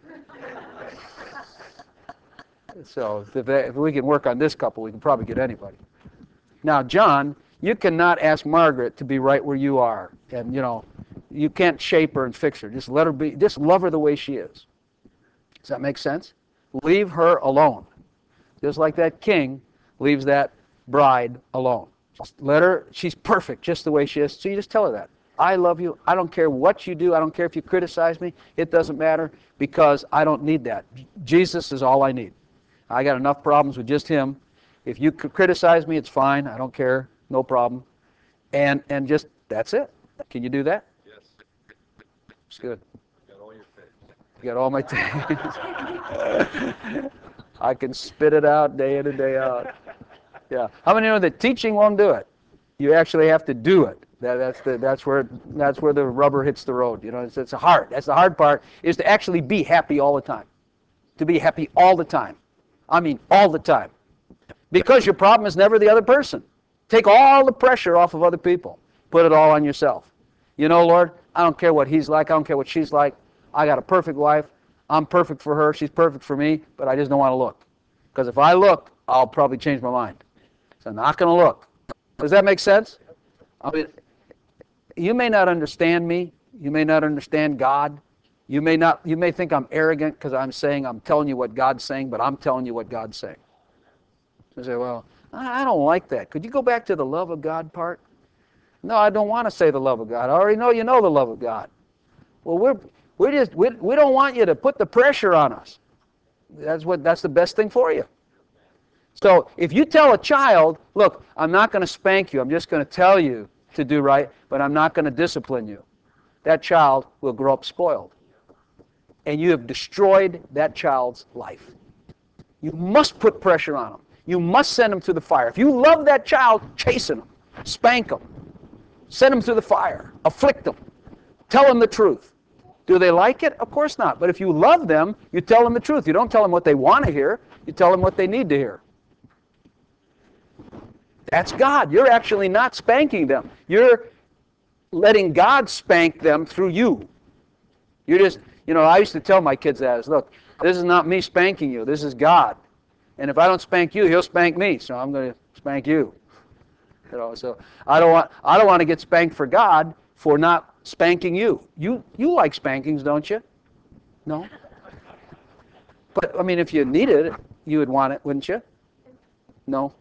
So if, they, if we can work on this couple, we can probably get anybody. Now, John, you cannot ask Margaret to be right where you are. And, you know, you can't shape her and fix her. Just let her be, just love her the way she is. Does that make sense? Leave her alone. Just like that king leaves that bride alone. Just let her, she's perfect just the way she is. So you just tell her that. I love you. I don't care what you do. I don't care if you criticize me. It doesn't matter because I don't need that. Jesus is all I need. I got enough problems with just him. If you could criticize me, it's fine. I don't care. No problem. And and just, that's it. Can you do that? Yes. It's good. Got all your faith. You got all my things. I can spit it out day in and day out. Yeah. How many know that teaching won't do it? You actually have to do it. That, that's the that's where that's where the rubber hits the road. You know, it's, it's hard. That's the hard part, is to actually be happy all the time. To be happy all the time. I mean, all the time. Because your problem is never the other person. Take all the pressure off of other people. Put it all on yourself. You know, Lord, I don't care what he's like. I don't care what she's like. I got a perfect wife. I'm perfect for her. She's perfect for me. But I just don't want to look. Because if I look, I'll probably change my mind. So I'm not going to look. Does that make sense? I mean, you may not understand me. You may not understand God. You may not. You may think I'm arrogant because I'm saying, I'm telling you what God's saying, but I'm telling you what God's saying. You say, well, I don't like that. Could you go back to the love of God part? No, I don't want to say the love of God. I already know you know the love of God. Well, we're we just we, we don't want you to put the pressure on us. That's what that's the best thing for you. So if you tell a child, look, I'm not going to spank you. I'm just going to tell you to do right, but I'm not going to discipline you. That child will grow up spoiled. And you have destroyed that child's life. You must put pressure on them. You must send them through the fire. If you love that child, chasten them, spank them, send them through the fire, afflict them, tell them the truth. Do they like it? Of course not. But if you love them, you tell them the truth. You don't tell them what they want to hear. You tell them what they need to hear. That's God. You're actually not spanking them. You're letting God spank them through you. You're just, you know, I used to tell my kids that, is, look, this is not me spanking you. This is God. And if I don't spank you, he'll spank me. So I'm going to spank you. You know, so I don't want I don't want to get spanked for God for not spanking you. You you like spankings, don't you? No? But, I mean, if you needed it, you would want it, wouldn't you? No?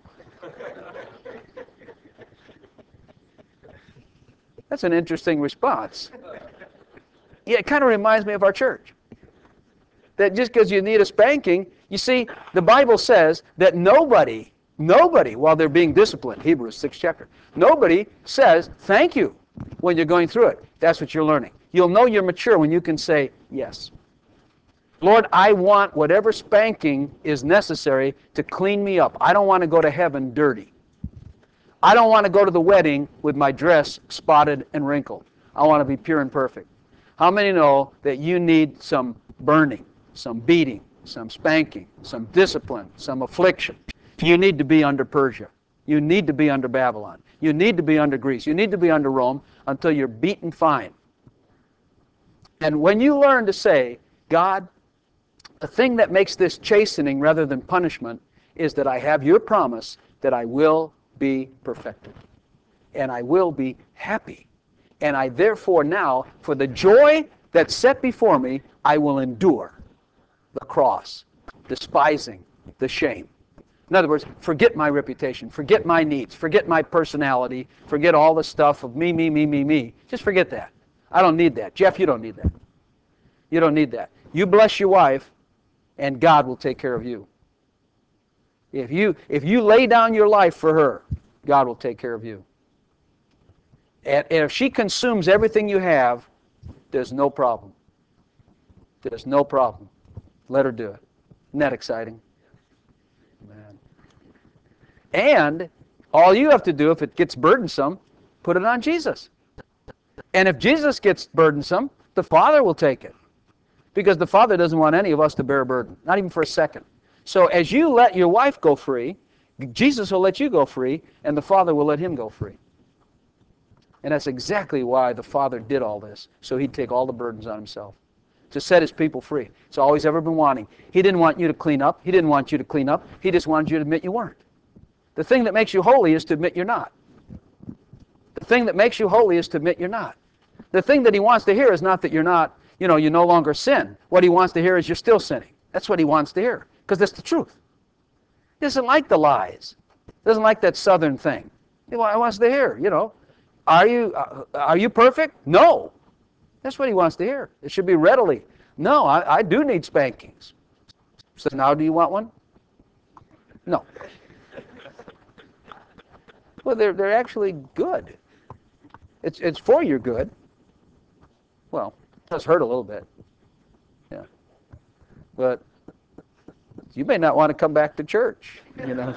That's an interesting response. Yeah, it kind of reminds me of our church. That just because you need a spanking, you see, the Bible says that nobody, nobody, while they're being disciplined, Hebrews sixth chapter, nobody says thank you when you're going through it. That's what you're learning. You'll know you're mature when you can say yes. Lord, I want whatever spanking is necessary to clean me up. I don't want to go to heaven dirty. I don't want to go to the wedding with my dress spotted and wrinkled. I want to be pure and perfect. How many know that you need some burning, some beating, some spanking, some discipline, some affliction? You need to be under Persia. You need to be under Babylon. You need to be under Greece. You need to be under Rome until you're beaten fine. And when you learn to say, God, the thing that makes this chastening rather than punishment is that I have your promise that I will be perfected. And I will be happy. And I therefore now, for the joy that's set before me, I will endure the cross, despising the shame. In other words, forget my reputation, forget my needs, forget my personality, forget all the stuff of me, me, me, me, me. Just forget that. I don't need that. Jeff, you don't need that. You don't need that. You bless your wife, and God will take care of you. If you, if you lay down your life for her, God will take care of you. And, and if she consumes everything you have, there's no problem. There's no problem. Let her do it. Isn't that exciting? Man. And all you have to do, if it gets burdensome, put it on Jesus. And if Jesus gets burdensome, the Father will take it. Because the Father doesn't want any of us to bear a burden, not even for a second. So as you let your wife go free, Jesus will let you go free, and the Father will let him go free. And that's exactly why the Father did all this, so he'd take all the burdens on himself, to set his people free. It's all he's ever been wanting. He didn't want you to clean up. He didn't want you to clean up. He just wanted you to admit you weren't. The thing that makes you holy is to admit you're not. The thing that makes you holy is to admit you're not. The thing that he wants to hear is not that you're not, you know, you no longer sin. What he wants to hear is you're still sinning. That's what he wants to hear, because that's the truth. He doesn't like the lies. He doesn't like that southern thing. He wants to hear, you know, are you, uh, are you perfect? No. That's what he wants to hear. It should be readily. No, I, I do need spankings. So now do you want one? No. Well, they're, they're actually good. It's, it's for your good. Well, it does hurt a little bit. Yeah. But you may not want to come back to church, you know.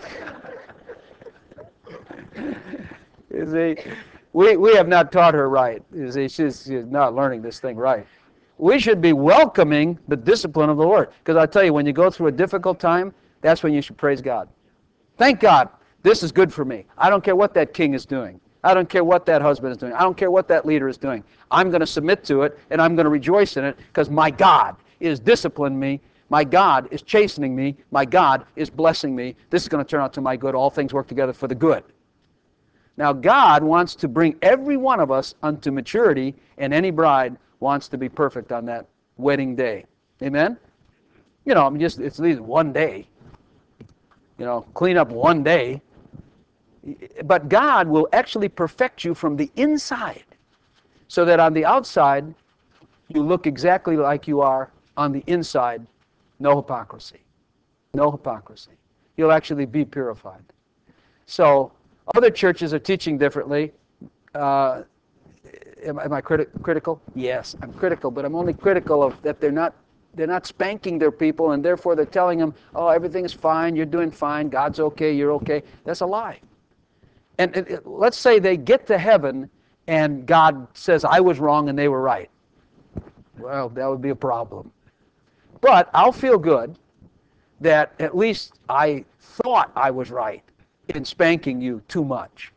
You see, we, we have not taught her right. You see, she's, she's not learning this thing right. We should be welcoming the discipline of the Lord. Because I tell you, when you go through a difficult time, that's when you should praise God. Thank God, this is good for me. I don't care what that king is doing. I don't care what that husband is doing. I don't care what that leader is doing. I'm going to submit to it, and I'm going to rejoice in it, because my God is disciplining me. My God is chastening me. My God is blessing me. This is going to turn out to my good. All things work together for the good. Now, God wants to bring every one of us unto maturity, and any bride wants to be perfect on that wedding day. Amen? You know, I mean, just it's at least one day. You know, clean up one day. But God will actually perfect you from the inside, so that on the outside, you look exactly like you are on the inside. No hypocrisy. No hypocrisy. You'll actually be purified. So, other churches are teaching differently. Uh, am, am I criti- critical? Yes, I'm critical, but I'm only critical of that they're not they're not spanking their people, and therefore they're telling them, oh, everything's fine, you're doing fine, God's okay, you're okay. That's a lie. And it, it, let's say they get to heaven and God says, I was wrong and they were right. Well, that would be a problem. But I'll feel good that at least I thought I was right in spanking you too much.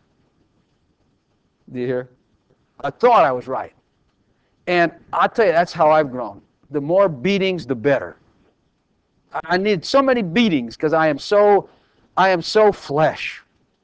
Do you hear? I thought I was right. And I'll tell you, that's how I've grown. The more beatings, the better. I need so many beatings because I am so, I am so flesh.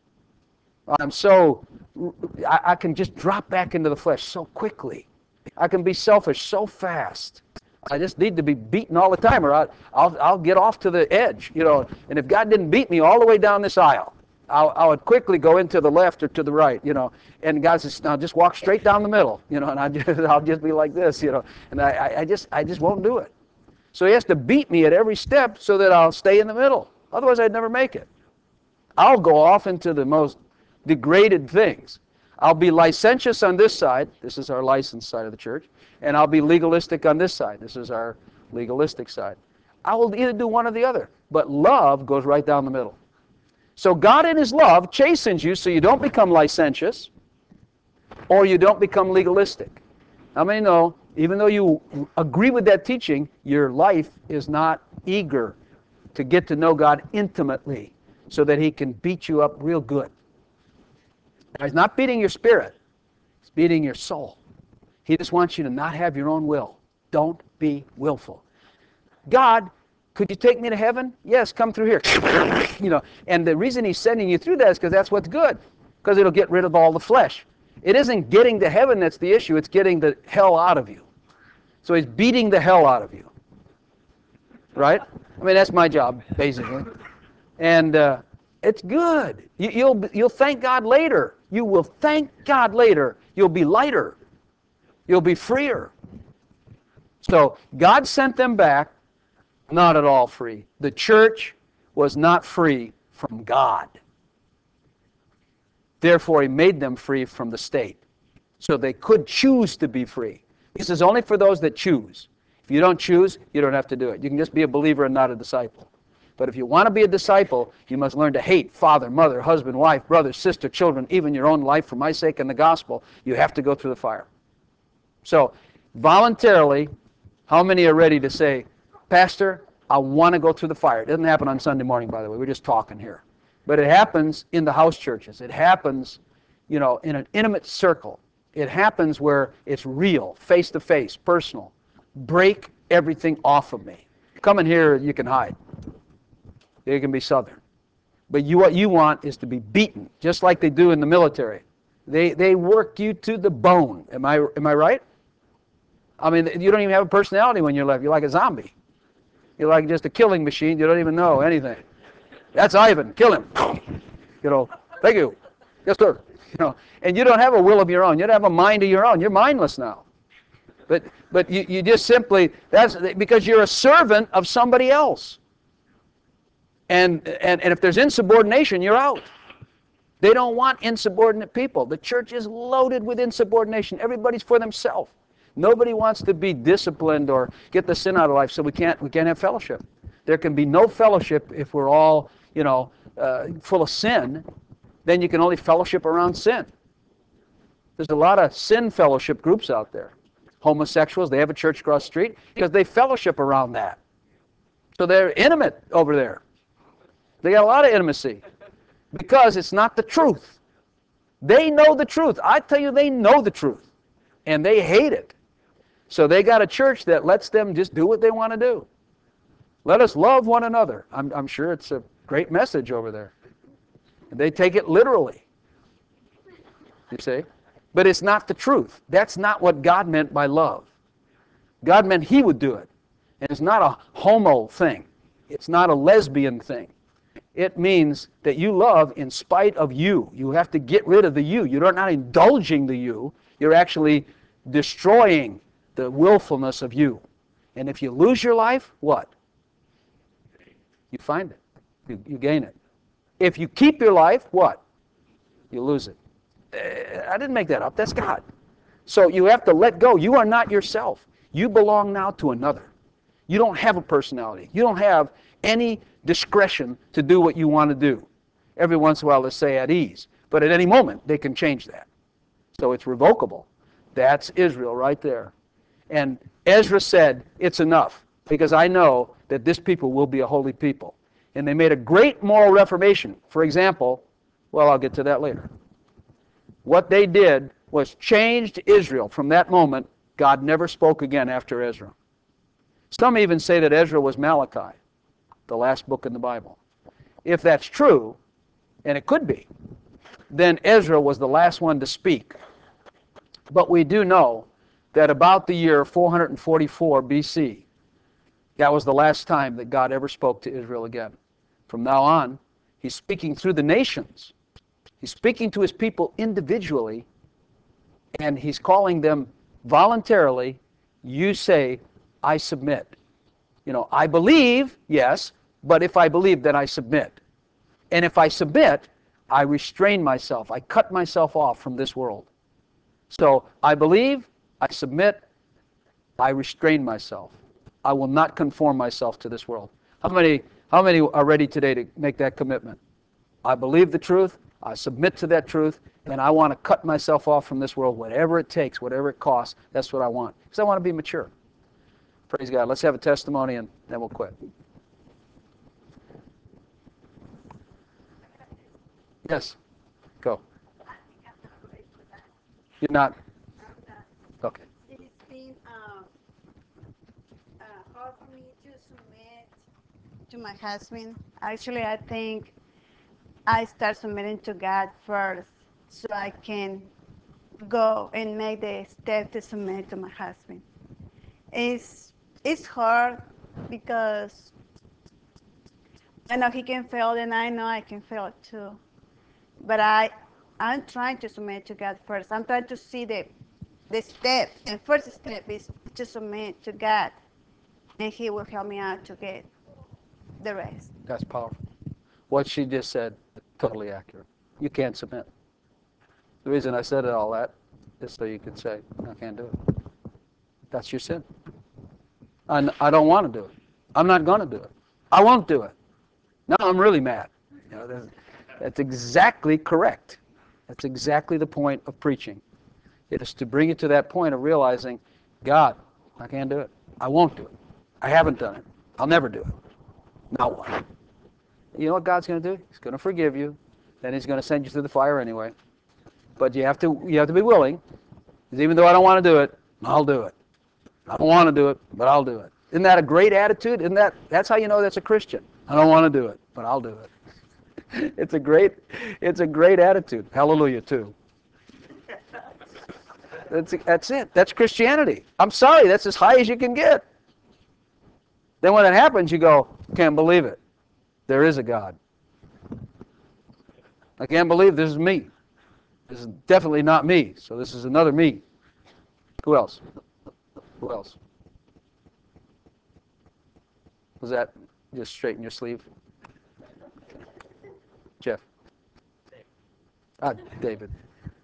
I'm so, I, I can just drop back into the flesh so quickly. I can be selfish so fast. I just need to be beaten all the time, or I'll, I'll, I'll get off to the edge, you know. And if God didn't beat me all the way down this aisle, I'll, I would quickly go into the left or to the right, you know. And God says, now just walk straight down the middle, you know. And I just, I'll just be like this, you know. And I, I just, I just won't do it. So He has to beat me at every step so that I'll stay in the middle. Otherwise, I'd never make it. I'll go off into the most degraded things. I'll be licentious on this side. This is our licensed side of the church. And I'll be legalistic on this side. This is our legalistic side. I will either do one or the other. But love goes right down the middle. So God in His love chastens you so you don't become licentious or you don't become legalistic. How many know, even though you agree with that teaching, your life is not eager to get to know God intimately so that He can beat you up real good? Now, He's not beating your spirit. He's beating your soul. He just wants you to not have your own will. Don't be willful. God, could you take me to heaven? Yes, come through here. You know, and the reason He's sending you through that is because that's what's good. Because it'll get rid of all the flesh. It isn't getting to heaven that's the issue. It's getting the hell out of you. So He's beating the hell out of you. Right? I mean, that's my job, basically. And uh, it's good. You, you'll, you'll thank God later. You will thank God later. You'll be lighter. You'll be freer. So God sent them back, not at all free. The church was not free from God. Therefore, He made them free from the state. So they could choose to be free. This is only for those that choose. If you don't choose, you don't have to do it. You can just be a believer and not a disciple. But if you want to be a disciple, you must learn to hate father, mother, husband, wife, brother, sister, children, even your own life for my sake and the gospel. You have to go through the fire. So, voluntarily, how many are ready to say, Pastor, I want to go through the fire? It doesn't happen on Sunday morning, by the way. We're just talking here. But it happens in the house churches. It happens, you know, in an intimate circle. It happens where it's real, face-to-face, personal. Break everything off of me. Come in here, you can hide. You can be Southern. But you, what you want is to be beaten, just like they do in the military. They, they work you to the bone. Am I, am I right? I mean, you don't even have a personality when you're left. You're like a zombie. You're like just a killing machine. You don't even know anything. That's Ivan. Kill him. You know, thank you. Yes, sir. You know, and you don't have a will of your own. You don't have a mind of your own. You're mindless now. But but you, you just simply, that's because you're a servant of somebody else. And, and, and if there's insubordination, you're out. They don't want insubordinate people. The church is loaded with insubordination. Everybody's for themselves. Nobody wants to be disciplined or get the sin out of life, so we can't, we can't have fellowship. There can be no fellowship if we're all, you know, uh, full of sin. Then you can only fellowship around sin. There's a lot of sin fellowship groups out there. Homosexuals, they have a church across the street because they fellowship around that. So they're intimate over there. They got a lot of intimacy because it's not the truth. They know the truth. I tell you, they know the truth, and they hate it. So they got a church that lets them just do what they want to do. Let us love one another. I'm, I'm sure it's a great message over there. And they take it literally. You see? But it's not the truth. That's not what God meant by love. God meant He would do it. And it's not a homo thing. It's not a lesbian thing. It means that you love in spite of you. You have to get rid of the you. You're not indulging the you. You're actually destroying the willfulness of you. And if you lose your life, what? You find it. You, you gain it. If you keep your life, what? You lose it. I didn't make that up. That's God. So you have to let go. You are not yourself. You belong now to another. You don't have a personality. You don't have any discretion to do what you want to do. Every once in a while, let's say at ease. But at any moment, they can change that. So it's revocable. That's Israel right there. And Ezra said, it's enough, because I know that this people will be a holy people. And they made a great moral reformation. For example, well, I'll get to that later. What they did was changed Israel. From that moment, God never spoke again after Ezra. Some even say that Ezra was Malachi, the last book in the Bible. If that's true, and it could be, then Ezra was the last one to speak. But we do know that about the year four hundred forty-four B C, that was the last time that God ever spoke to Israel again. From now on, he's speaking through the nations. He's speaking to his people individually, and he's calling them voluntarily. You say, I submit. You know, I believe, yes, but if I believe, then I submit. And if I submit, I restrain myself. I cut myself off from this world. So I believe, I submit, I restrain myself. I will not conform myself to this world. How many, how many are ready today to make that commitment? I believe the truth, I submit to that truth, and I want to cut myself off from this world, whatever it takes, whatever it costs. That's what I want, because I want to be mature. Praise God. Let's have a testimony, and then we'll quit. Yes, go. You're not? Okay. It's been um, uh, hard for me to submit to my husband. Actually, I think I start submitting to God first so I can go and make the step to submit to my husband. It's, it's hard because I know he can fail and I know I can fail too. But I, I'm trying to submit to God first. I'm trying to see the, the step. The first step is to submit to God, and he will help me out to get the rest. That's powerful. What she just said, totally accurate. You can't submit. The reason I said all that is so you could say, I can't do it. That's your sin. I, I don't want to do it. I'm not going to do it. I won't do it. No, I'm really mad. You know, that's, that's exactly correct. That's exactly the point of preaching. It is to bring you to that point of realizing, God, I can't do it. I won't do it. I haven't done it. I'll never do it. Not one. You know what God's going to do? He's going to forgive you. Then he's going to send you through the fire anyway. But you have to you have to be willing. Because even though I don't want to do it, I'll do it. I don't want to do it, but I'll do it. Isn't that a great attitude? Isn't that that's how you know that's a Christian? I don't want to do it, but I'll do it. It's a great it's a great attitude. Hallelujah too. That's that's it. That's Christianity. I'm sorry, that's as high as you can get. Then when it happens, you go, can't believe it. There is a God. I can't believe this is me. This is definitely not me. So this is another me. Who else? Who else? Was that just straighten your sleeve? Jeff. Ah, David.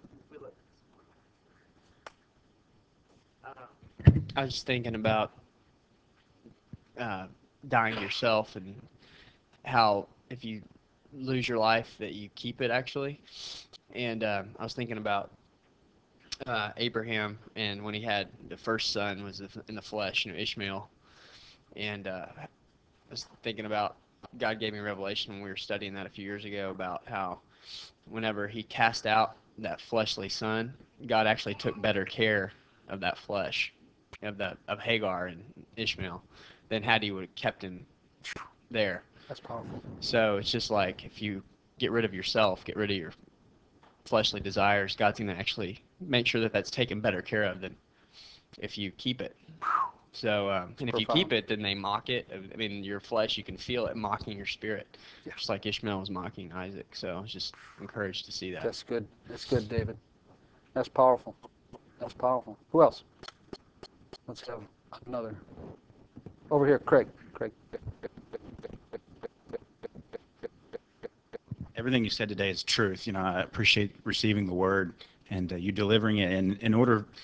I was just thinking about uh, dying yourself and how if you lose your life that you keep it actually. And uh, I was thinking about uh, Abraham and when he had the first son was in the flesh, you know, Ishmael. And uh, I was thinking about God gave me a revelation when we were studying that a few years ago about how whenever he cast out that fleshly son, God actually took better care of that flesh, of that of Hagar and Ishmael, than had he would have kept him there. That's powerful. So it's just like if you get rid of yourself, get rid of your fleshly desires, God's going to actually make sure that that's taken better care of than if you keep it. So, um, and if you profound. keep it, then they mock it. I mean, your flesh, you can feel it mocking your spirit, Yeah. just like Ishmael was mocking Isaac. So I was just encouraged to see that. That's good. That's good, David. That's powerful. That's powerful. Who else? Let's have another. Over here, Craig. Craig. Everything you said today is truth. You know, I appreciate receiving the word and uh, you delivering it. And in order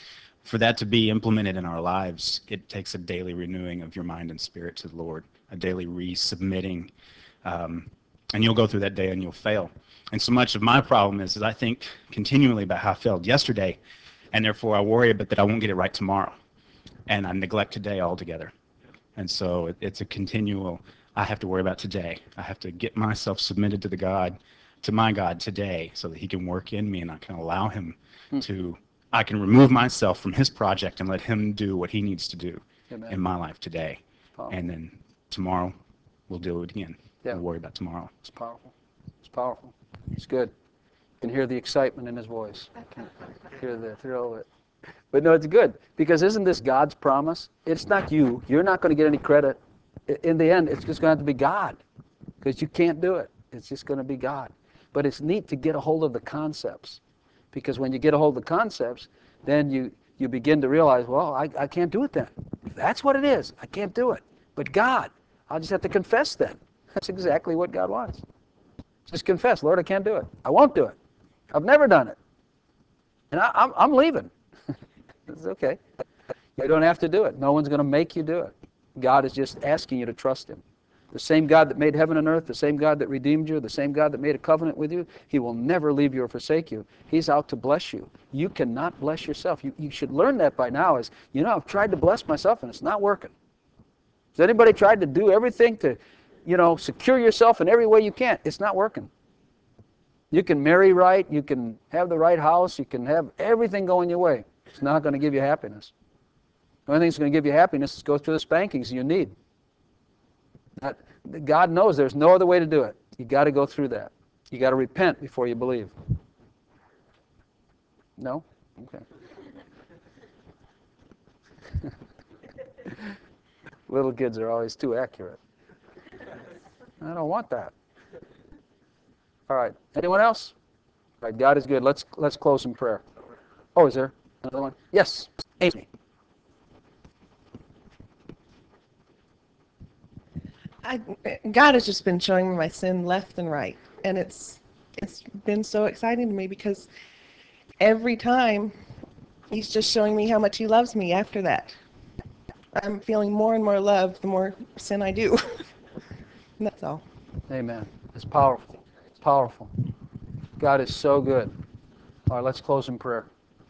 for that to be implemented in our lives, it takes a daily renewing of your mind and spirit to the Lord, a daily resubmitting. Um, and you'll go through that day and you'll fail. And so much of my problem is, is I think continually about how I failed yesterday, and therefore I worry about that I won't get it right tomorrow. And I neglect today altogether. And so it, it's a continual, I have to worry about today. I have to get myself submitted to the God, to my God today, so that he can work in me and I can allow him Hmm. to, I can remove myself from his project and let him do what he needs to do Amen. in my life today. Powerful. And then tomorrow we'll do it again. Yeah. We'll worry about tomorrow. It's powerful. It's powerful. It's good. You can hear the excitement in his voice. You can hear the thrill of it. But no, it's good, because isn't this God's promise? It's not you. You're not going to get any credit. I- In the end, it's just going to have to be God, because you can't do it. It's just going to be God. But it's neat to get a hold of the concepts, because when you get a hold of the concepts, then you, you begin to realize, well, I, I can't do it then. If that's what it is, I can't do it. But God, I'll just have to confess then. That's exactly what God wants. Just confess, Lord, I can't do it. I won't do it. I've never done it. And I, I'm, I'm leaving. It's okay. You don't have to do it. No one's going to make you do it. God is just asking you to trust him. The same God that made heaven and earth, the same God that redeemed you, the same God that made a covenant with you, he will never leave you or forsake you. He's out to bless you. You cannot bless yourself. You, you should learn that by now is, you know, I've tried to bless myself and it's not working. Has anybody tried to do everything to, you know, secure yourself in every way you can? It's not working. You can marry right, you can have the right house, you can have everything going your way. It's not going to give you happiness. The only thing that's going to give you happiness is go through the spankings you need. That, God knows there's no other way to do it. You got to go through that. You got to repent before you believe. No? Okay. Little kids are always too accurate. I don't want that. All right. Anyone else? All right. God is good. Let's let's close in prayer. Oh, is there another one? Yes. Amy. I, God has just been showing me my sin left and right, and it's it's been so exciting to me because every time he's just showing me how much he loves me after that. I'm feeling more and more love the more sin I do. And that's all. Amen. It's powerful. It's powerful. God is so good. All right, let's close in prayer.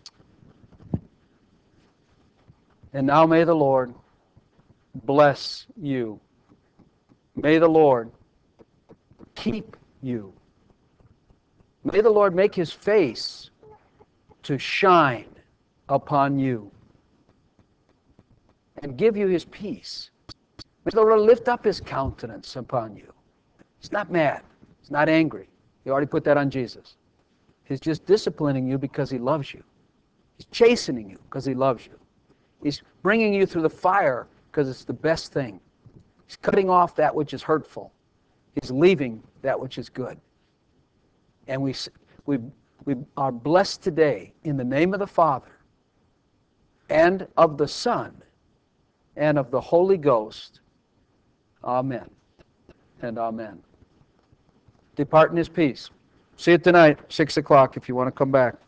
And now may the Lord bless you. May the Lord keep you. May the Lord make his face to shine upon you and give you his peace. May the Lord lift up his countenance upon you. He's not mad. He's not angry. You already put that on Jesus. He's just disciplining you because he loves you. He's chastening you because he loves you. He's bringing you through the fire because it's the best thing. He's cutting off that which is hurtful. He's leaving that which is good. And we, we, we are blessed today in the name of the Father and of the Son and of the Holy Ghost. Amen and amen. Depart in his peace. See you tonight, six o'clock, if you want to come back.